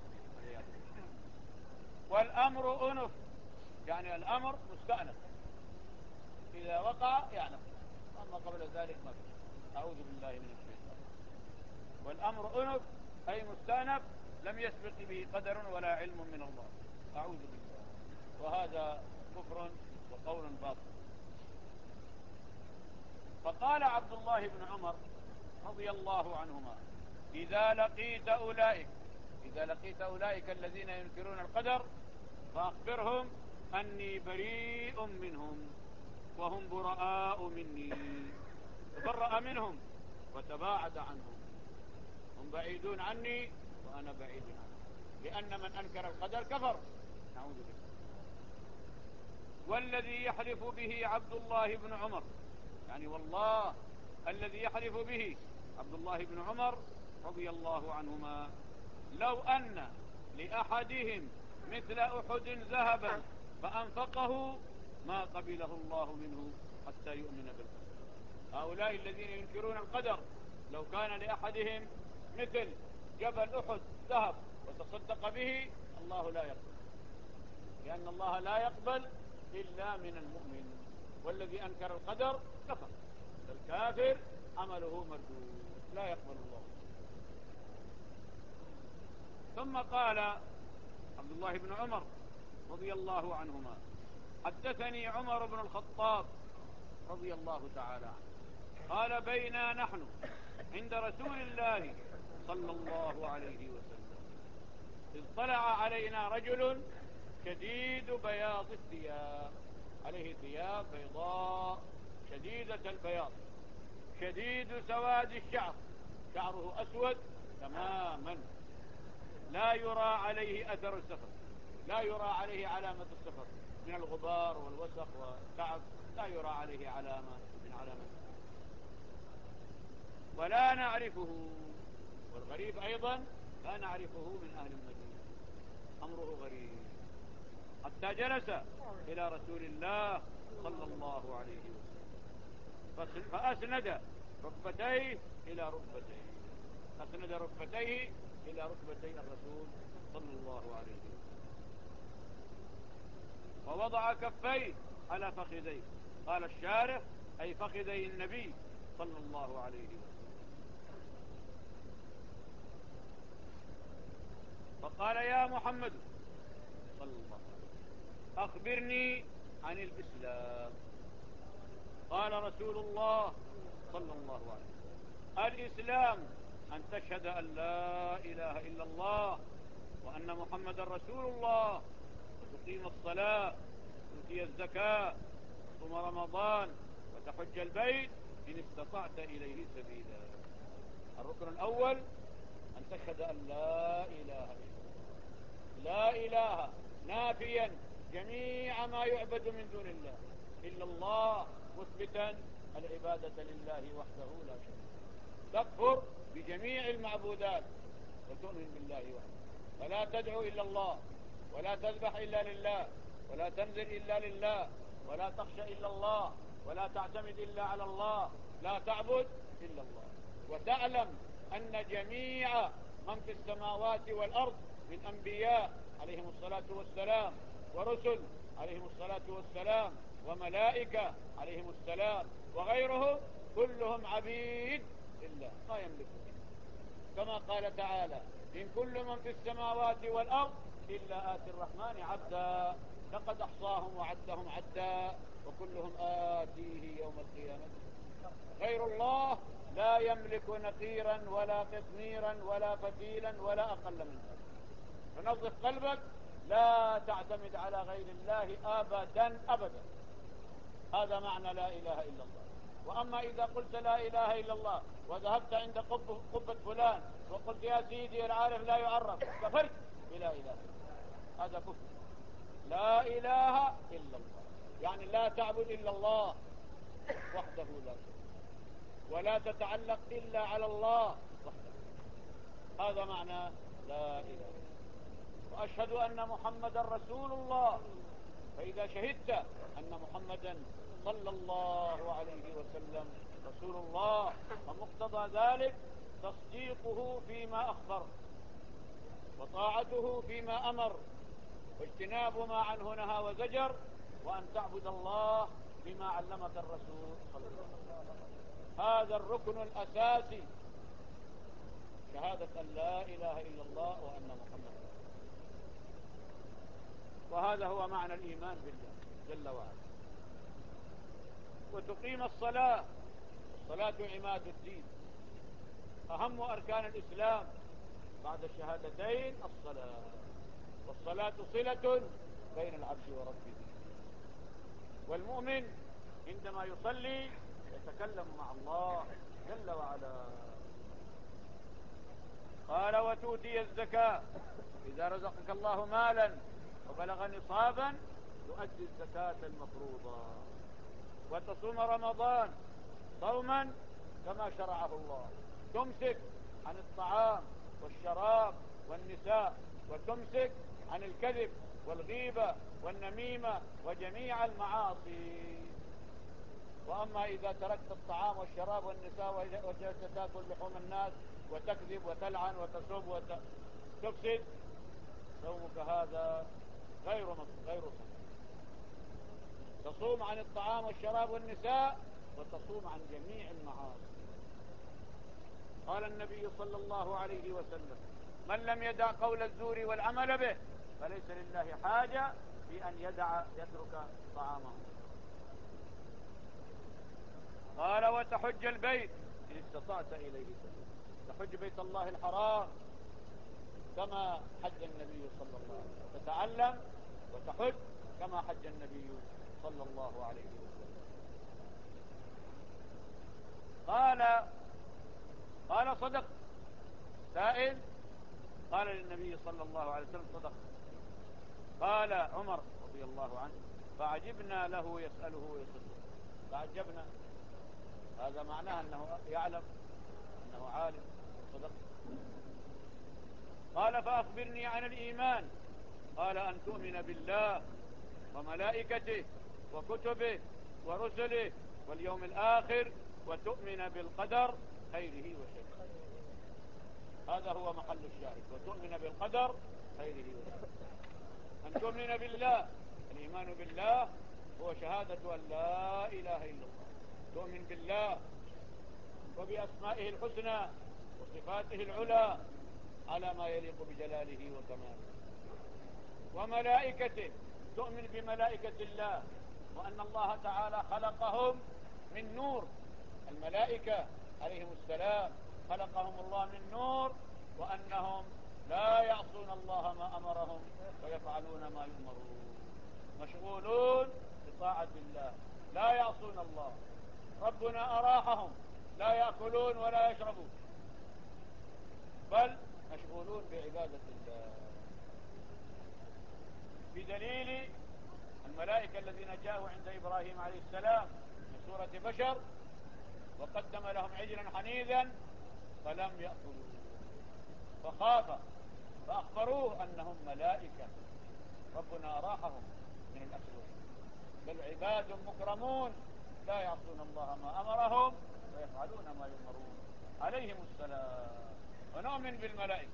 والأمر أنف، يعني الأمر مستأنف، إذا وقع يعنف، أما قبل ذلك ما فيه، أعوذ بالله من الشيطان. والأمر أنف أي مستأنف لم يسبق به قدر ولا علم من الله، أعوذ بالله، وهذا كفر وقول باطل. فقال عبد الله بن عمر رضي الله عنهما إذا لقيت أولئك إذا لقيت أولئك الذين ينكرون القدر فأخبرهم أني بريء منهم وهم براء مني، تبرأ منهم وتباعد عنهم، هم بعيدون عني وأنا بعيد عنهم، لأن من أنكر القدر كفر، نعوذ بالله. والذي يحلف به عبد الله بن عمر، يعني والله الذي يحلف به عبد الله بن عمر رضي الله عنهما لو أن لأحدهم مثل أحد ذهبا فأنفقه ما قبله الله منه حتى يؤمن بالقدر. هؤلاء الذين ينكرون القدر لو كان لأحدهم مثل جبل أحد ذهب وتصدق به الله لا يقبل، لأن الله لا يقبل إلا من المؤمن، والذي أنكر القدر كفر، الكافر عمله مردود لا يقبل الله. ثم قال عبد الله بن عمر رضي الله عنهما حدثني عمر بن الخطاب رضي الله تعالى عنه قال بينا نحن عند رسول الله صلى الله عليه وسلم إذ طلع علينا رجل شديد بياض الثياب، عليه ثياب بيضاء شديدة البياض شديد سواد الشعر، شعره أسود تماما، لا يرى عليه أثر السفر، لا يرى عليه علامة السفر من الغبار والوسخ والتعب، لا يرى عليه علامة من علامة، ولا نعرفه. والغريب أيضا لا نعرفه من أهل المدينة، أمره غريب، حتى جلس إلى رسول الله صلى الله عليه وسلم فأسند ركبتيه إلى ركبتيه، أسند ركبتيه إلى ركبتي الرسول صلى الله عليه وسلم، ووضع كفيه على فخذيه، قال الشارح أي فخذي النبي صلى الله عليه وسلم، فقال يا محمد صلى الله عليه وسلم أخبرني عن الإسلام. قال رسول الله صلى الله عليه وسلم الإسلام أن تشهد أن لا إله إلا الله وأن محمد رسول الله، وتقيم الصلاة، وتؤتي الزكاة، وتصوم رمضان، وتحج البيت إن استطعت إليه سبيلا. الركن الأول أن تشهد أن لا إله إلا الله، لا إله نافيا جميع ما يعبد من دون الله إلا الله، مثبتا العبادة لله وحده لا شريك له، تكفر بجميع المعبودات وتؤمن بالله وحده، فلا تدعو إلا الله، ولا تذبح إلا لله، ولا تنذر إلا لله، ولا تخشى إلا الله، ولا تعتمد إلا على الله، لا تعبد إلا الله، وتعلم أن جميع من في السماوات والأرض من أنبياء عليهم الصلاة والسلام، ورسل عليهم الصلاة والسلام، وملائكة عليهم السلام، وغيرهم كلهم عبيد لله ما يملكون، كما قال تعالى إن كل من في السماوات والأرض إلا آتي الرحمن عبدا لقد أحصاهم وعدهم عدا وكلهم آتيه يوم القيامة. غير الله لا يملك نقيرا ولا قطميرا ولا فتيلا ولا أقل من ذلك. فنظف قلبك، لا تعتمد على غير الله أبدا أبدا. هذا معنى لا إله إلا الله. وأما إذا قلت لا إله إلا الله وذهبت عند قبة, قبة فلان وقلت يا سيدي العارف لا يعرف، كفرت بلا إله إلا الله، هذا كفر. لا إله إلا الله يعني لا تعبد إلا الله وحده لا شريك، ولا تتعلق إلا على الله وحده، هذا معنى لا إله إلا الله. وأشهد أن محمدا رسول الله، فإذا شهدت أن محمدا صلى الله عليه وسلم رسول الله، ومقتضى ذلك تصديقه فيما أخبر، وطاعته فيما أمر، واجتناب ما عنه نهى وزجر، وأن تعبد الله بما علمك الرسول صلى الله عليه وسلم. هذا الركن الأساسي، شهادة أن لا إله إلا الله وأن محمدا رسول الله. وهذا هو معنى الإيمان بالله جل وعلا. وتقيم الصلاة، الصلاة عماد الدين، أهم أركان الإسلام بعد الشهادتين الصلاة، والصلاة صلة بين العبد وربه. والمؤمن عندما يصلي يتكلم مع الله جل وعلا. قال وتؤتي الزكاة، إذا رزقك الله مالا وبلغ نصابا تؤدي الزكاة المفروضة، وتصوم رمضان صوما كما شرعه الله، تمسك عن الطعام والشراب والنساء، وتمسك عن الكذب والغيبة والنميمة وجميع المعاصي. وأما إذا تركت الطعام والشراب والنساء وجلست تأكل لحوم الناس وتكذب وتلعن وتسب وتفسد، صومك هذا غير غير صحيح. تصوم عن الطعام والشراب والنساء، وتصوم عن جميع المعاصي. قال النبي صلى الله عليه وسلم من لم يدع قول الزور والعمل به فليس لله حاجة في أن يدع يترك طعامه. قال وتحج البيت إن استطعت إليه سبيلا، تحج بيت الله الحرام كما حج النبي صلى الله عليه وسلم، تتعلم وتحج كما حج النبي صلى الله عليه وسلم. قال قال صدق. سائل قال للنبي صلى الله عليه وسلم صدق. قال عمر رضي الله عنه فعجبنا له يسأله ويصدق. تعجبنا، هذا معناه أنه يعلم، أنه عالم. صدق. قال فأخبرني عن الإيمان. قال أن تؤمن بالله وملائكته وكتبه ورسله واليوم الآخر وتؤمن بالقدر خيره وشره. هذا هو محل الشاهد، وتؤمن بالقدر خيره وشره. أن تؤمن بالله، الإيمان بالله هو شهادة أن لا إله إلا الله. تؤمن بالله وبأسمائه الحسنى وصفاته العلى على ما يليق بجلاله وكماله. وملائكته، تؤمن بملائكة الله وأن الله تعالى خلقهم من نور. الملائكة عليهم السلام خلقهم الله من نور، وأنهم لا يعصون الله ما أمرهم ويفعلون ما يؤمرون، مشغولون بطاعة الله، لا يعصون الله. ربنا أراحهم، لا يأكلون ولا يشربون، بل مشغولون بعبادة الله. بدليل الملائكة الذين جاءوا عند إبراهيم عليه السلام من سورة بشر وقدم لهم عجلا حنيذا فلم يأكلوا، فخاف فأخبروه أنهم ملائكة ربنا أراحهم من الأكل والشرب، بل عباد مكرمون لا يعصون الله ما أمرهم ويفعلون ما يؤمرون عليهم السلام. ونؤمن بالملائكة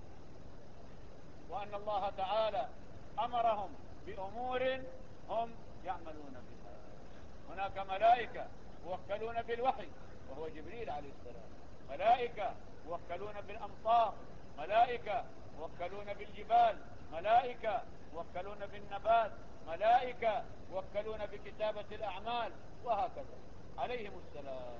وأن الله تعالى أمرهم بأمور هم يعملون بها. هناك ملائكة موكلون بالوحي وهو جبريل عليه السلام، ملائكة موكلون بالأمطار، ملائكة موكلون بالجبال، ملائكة موكلون بالنبات، ملائكة موكلون بكتابة الأعمال، وهكذا عليهم السلام.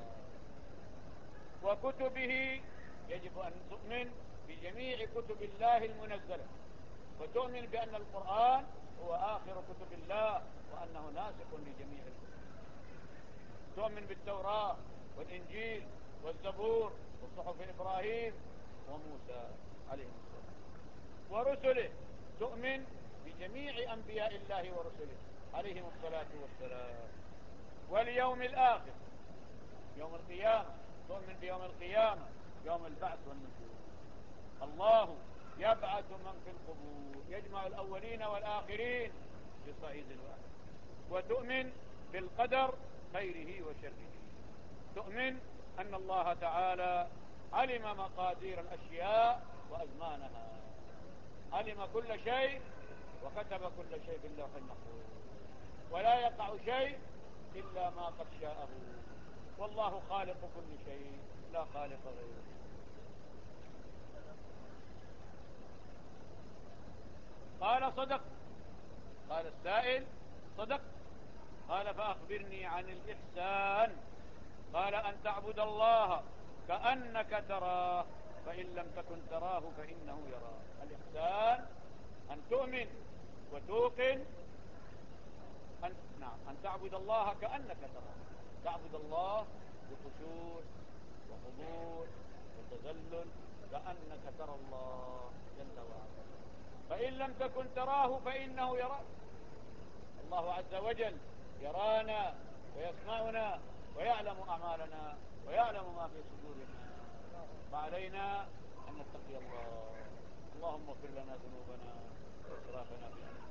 وكتبه، يجب أن تؤمن بجميع كتب الله المنزلة، وتؤمن بأن القرآن هو آخر كتب الله وأنه ناسخ لجميع الكتب. تؤمن بالتوراة والإنجيل والزبور وصحف إبراهيم وموسى عليهم السلام. ورسله، تؤمن بجميع أنبياء الله ورسله عليهم الصلاة والسلام. واليوم الآخر، يوم القيامة، تؤمن بيوم القيامة، يوم البعث والنشور. الله يبعث من في القبور، يجمع الأولين والآخرين في صعيد واحد. وتؤمن بالقدر خيره وشره. تؤمن أن الله تعالى علم مقادير الأشياء وأزمانها، علم كل شيء وكتب كل شيء في اللوح المحفوظ، ولا يقع شيء إلا ما قد شاءه، والله خالق كل شيء لا خالق غيره. قال صدق. قال السائل صدق. قال فأخبرني عن الإحسان. قال أن تعبد الله كأنك تراه فإن لم تكن تراه فإنه يراك. الإحسان أن تؤمن وتوقن أن, نعم أن تعبد الله كأنك تراه، تعبد الله بخشوع وخضوع وتذلل كأنك ترى الله جل وعلا. فإن لم تكن تراه فإنه يراك. الله عز وجل يرانا ويسمعنا ويعلم أعمالنا ويعلم ما في صدورنا، فعلينا أن نتقي الله. اللهم اغفر لنا ذنوبنا وإسرافنا في أمرنا.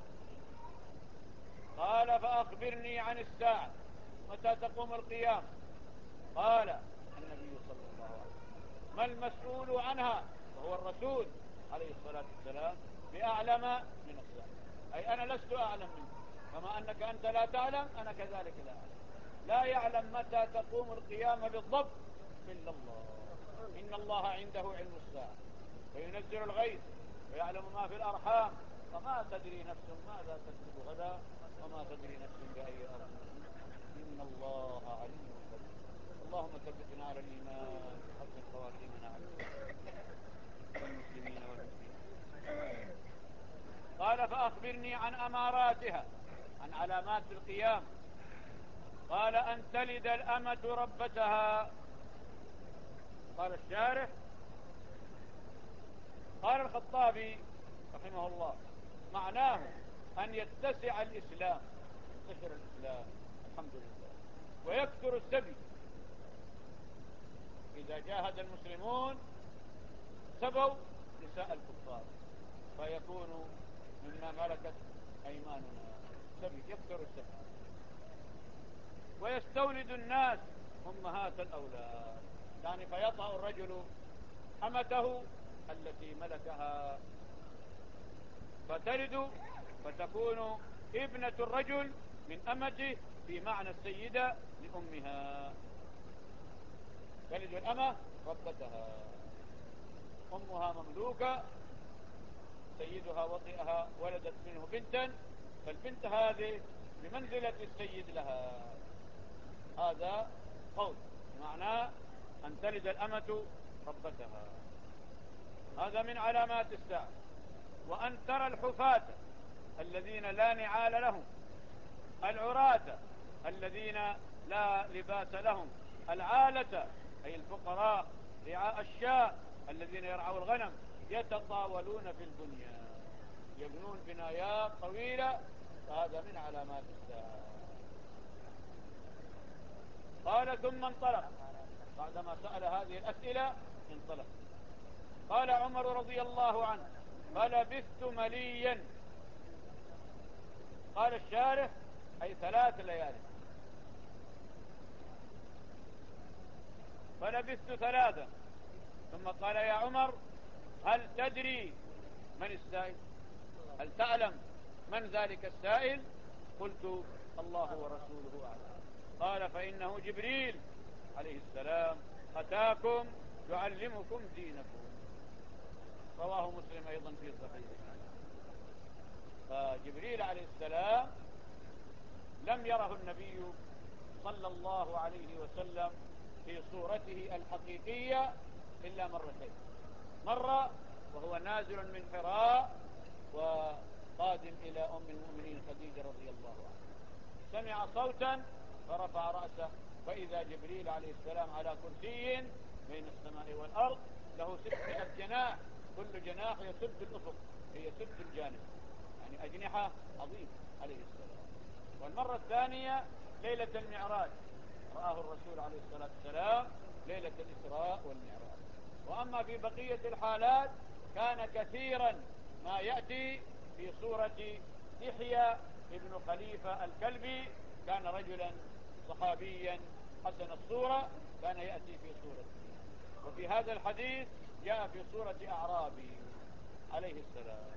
قال فأخبرني عن الساعة، متى تقوم القيامة؟ قال النبي صلى الله عليه وسلم ما المسؤول عنها، وهو الرسول عليه الصلاة والسلام، بأعلم من الساعة. أي أنا لست أعلم منك، كما أنك أنت لا تعلم أنا كذلك لا أعلم. لا يعلم متى تقوم القيامة بالضبط إلا الله. إن الله عنده علم الساعة وينزل الغيث ويعلم ما في الأرحام، وما تدري نفس ماذا تكسب غدا وما تدري نفس بأي أرض. إن الله عليم خبير. اللهم ثبتنا على الإيمان وحسن خواتمنا على والمسلمين والمسلمين. قال فأخبرني عن أماراتها، عن علامات القيامة. قال أن تلد الأمة ربتها قال الشارح. قال الخطابي رحمه الله معناه أن يتسع الإسلام، ينتشر الإسلام الحمد لله، ويكثر السبي. إذا جاهد المسلمون سبوا نساء الكفار فيكون مما ملكت أيماننا سبي، يكثر السبي. ويستولد الناس أمهات الأولاد، يعني فيطأ الرجل أمته التي ملكها فتلد، فتكون ابنة الرجل من أمته في معنى السيدة لأمها. تلد الأمة ربتها، أمها مملوكة، سيدها وطئها ولدت منه بنتا، فالبنت هذه بمنزلة السيد لها. هذا قول معناه أن تلد الأمة ربتها. هذا من علامات الساعة. وأن ترى الحفاة الذين لا نعال لهم، العراة الذين لا لباس لهم، العالة أي الفقراء، رعاء الشاء الذين يرعوا الغنم، يتطاولون في البنيان، يبنون بنايات طويلة، فهذا من علامات الساعة. قال ثم انطلق، بعدما سأل هذه الأسئلة انطلق. قال عمر رضي الله عنه فلبثت مليا. قال الشارح أي ثلاث ليال. فلبثت ثلاثا ثم قال يا عمر هل تدري من السائل؟ هل تعلم من ذلك السائل؟ قلت الله ورسوله أعلم. قال فإنه جبريل عليه السلام أتاكم يعلمكم دينكم. رواه مسلم أيضا في صحيحه. فجبريل عليه السلام لم يره النبي صلى الله عليه وسلم في صورته الحقيقية إلا مرتين. مرة وهو نازل من حراء وقادم إلى أم المؤمنين خديجة رضي الله عنها، سمع صوتا فرفع رأسه فإذا جبريل عليه السلام على كرسي بين السماء والأرض، له ستمائة جناح، كل جناح يسد الأفق، هي سد الجانب، يعني أجنحة عظيمة عليه السلام. والمرة الثانية ليلة المعراج، رآه الرسول عليه الصلاة والسلام ليلة الإسراء والمعراج. وأما في بقية الحالات كان كثيرا ما يأتي في صورة دحية ابن خليفة الكلبي، كان رجلا صحابيا حسن الصورة، كان يأتي في صورته. وفي هذا الحديث جاء في صورة أعرابي عليه السلام.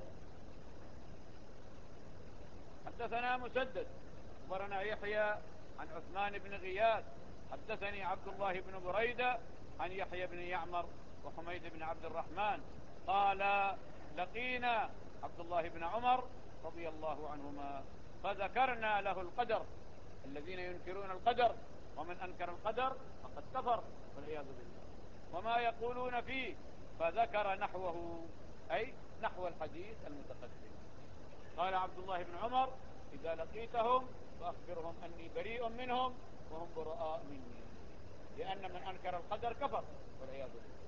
حدثنا مسدد أخبرنا يحيى عن عثمان بن غياث حدثني عبد الله بن بريدة عن يحيى بن يعمر وحميد بن عبد الرحمن قال لقينا عبد الله بن عمر رضي الله عنهما فذكرنا له القدر. الذين ينكرون القدر ومن أنكر القدر فقد كفر والعياذ بالله، وما يقولون فيه، فذكر نحوه أي نحو الحديث المتقدم. قال عبد الله بن عمر إذا لقيتهم فأخبرهم أني بريء منهم وهم براء مني، لأن من أنكر القدر كفر والعياذ بالله.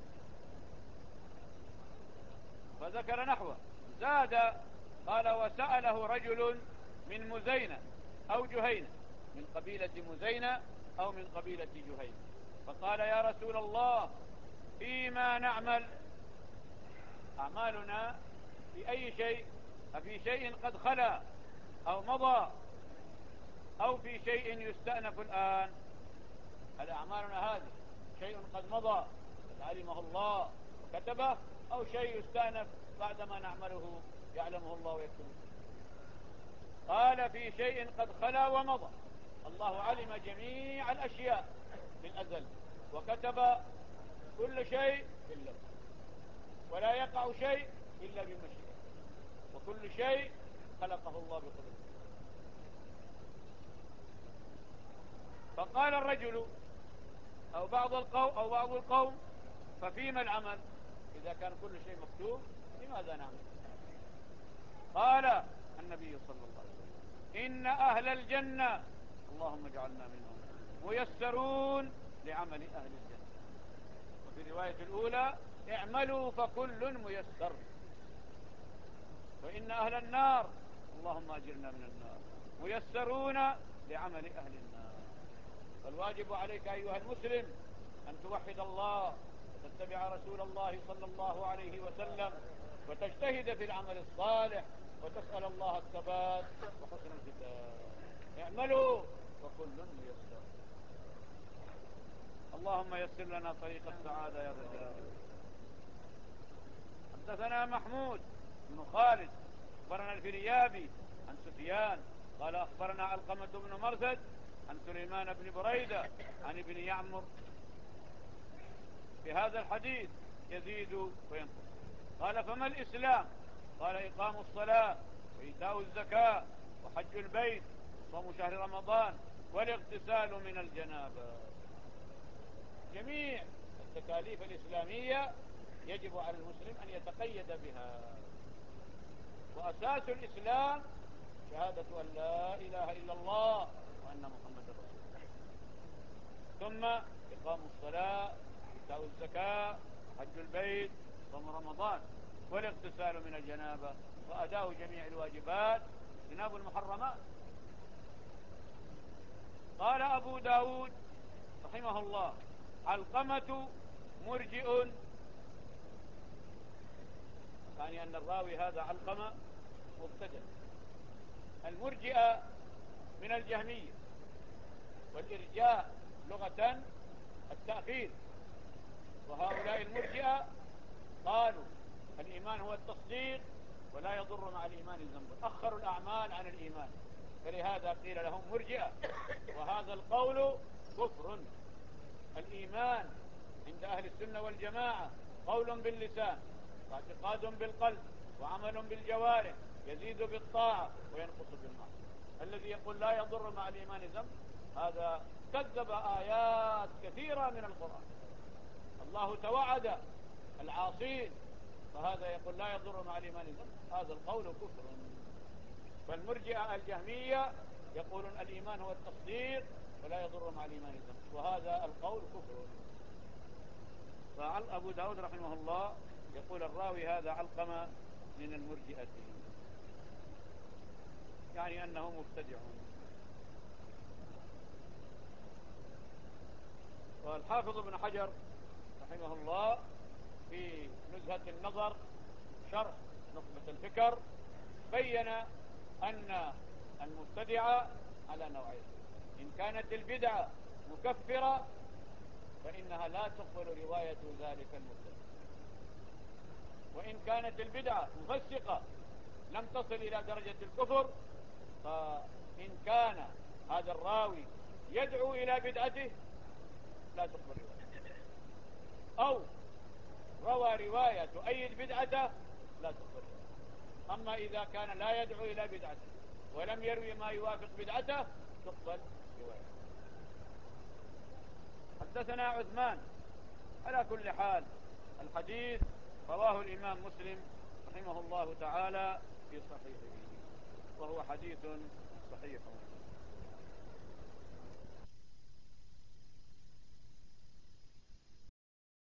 فذكر نحوه. زاد قال وسأله رجل من مزينة أو جهينة، من قبيلة مزينة أو من قبيلة جهينة، فقال يا رسول الله فيما نعمل؟ أعمالنا في أي شيء؟ أفي شيء قد خلا أو مضى أو في شيء يستأنف الآن؟ هل أعمالنا هذه شيء قد مضى قد علمه الله وكتبه، أو شيء يستأنف بعدما نعمله يعلمه الله ويكتبه؟ قال في شيء قد خلا ومضى، الله علم جميع الأشياء من أزل وكتب كل شيء إلا، ولا يقع شيء إلا بمشيئته، وكل شيء خلقه الله بقدرته. فقال الرجل أو بعض القوم أو بعض القوم ففيما العمل؟ إذا كان كل شيء مكتوب لماذا نعمل؟ قال النبي صلى الله عليه وسلم إن أهل الجنة اللهم اجعلنا منهم ميسرون لعمل أهل الجنة، في الرواية الأولى اعملوا فكل ميسر، وإن أهل النار اللهم أجرنا من النار ميسرون لعمل أهل النار. فالواجب عليك أيها المسلم أن توحد الله وتتبع رسول الله صلى الله عليه وسلم وتجتهد في العمل الصالح وتسأل الله الثبات وحسن الختام. اعملوا وكل ميسر. اللهم يسر لنا طريق السعادة يا رجال. حدثنا محمود بن خالد أخبرنا الفريابي عن سفيان قال أخبرنا علقمة بن مرثد عن سليمان بن بريدة عن ابن يعمر في هذا الحديث يزيد وينقص. قال فما الإسلام؟ قال إقام الصلاة وإيتاء الزكاة وحج البيت وصوم شهر رمضان والاغتسال من الجنابة. جميع التكاليف الإسلامية يجب على المسلم أن يتقيد بها. وأساس الإسلام شهادة أن لا إله إلا الله وأن محمد رسول الله، ثم إقام الصلاة إيتاء الزكاة حج البيت صوم رمضان والاغتسال من الجنابة وأداء جميع الواجبات اجتناب المحرمات. قال أبو داود رحمه الله علقمة مرجئ، يعني أن الراوي هذا علقمة مبتدع. المرجئة من الجهمية، والإرجاء لغة التأخير، وهؤلاء المرجئة قالوا الإيمان هو التصديق ولا يضر مع الإيمان ذنب، أخروا الأعمال عن الإيمان، فلهذا قيل لهم مرجئة. وهذا القول كفر. الإيمان عند أهل السنة والجماعة قول باللسان واعتقاد بالقلب وعمل بالجوارح، يزيد بالطاعة وينقص بالمعصية. الذي يقول لا يضر مع الإيمان ذنب هذا كذب آيات كثيرة من القرآن. الله توعد العاصين، فهذا يقول لا يضر مع الإيمان ذنب، هذا القول كفر. فالمرجئة الجهمية يقولون الإيمان هو التصديق ولا يضر مع الإيمان ذنب، وهذا القول كفر. فأبو داود رحمه الله يقول الراوي هذا علقمة من المرجئة، يعني أنه مبتدع. والحافظ ابن حجر رحمه الله في نزهة النظر شرح نخبة الفكر بين أن المبتدع على نوعين: إن كانت البدعة مكفرة فإنها لا تقبل رواية ذلك المبتدع، وإن كانت البدعة مفسقة لم تصل إلى درجة الكفر، فإن كان هذا الراوي يدعو إلى بدعته لا تقبل روايته، أو روى رواية تؤيد بدعته لا تقبل روايته. أما إذا كان لا يدعو إلى بدعته ولم يروي ما يوافق بدعته تقبل روايته. حدثنا عثمان. على كل حال الحديث رواه الإمام مسلم رحمه الله تعالى في صحيحه، وهو حديث صحيح.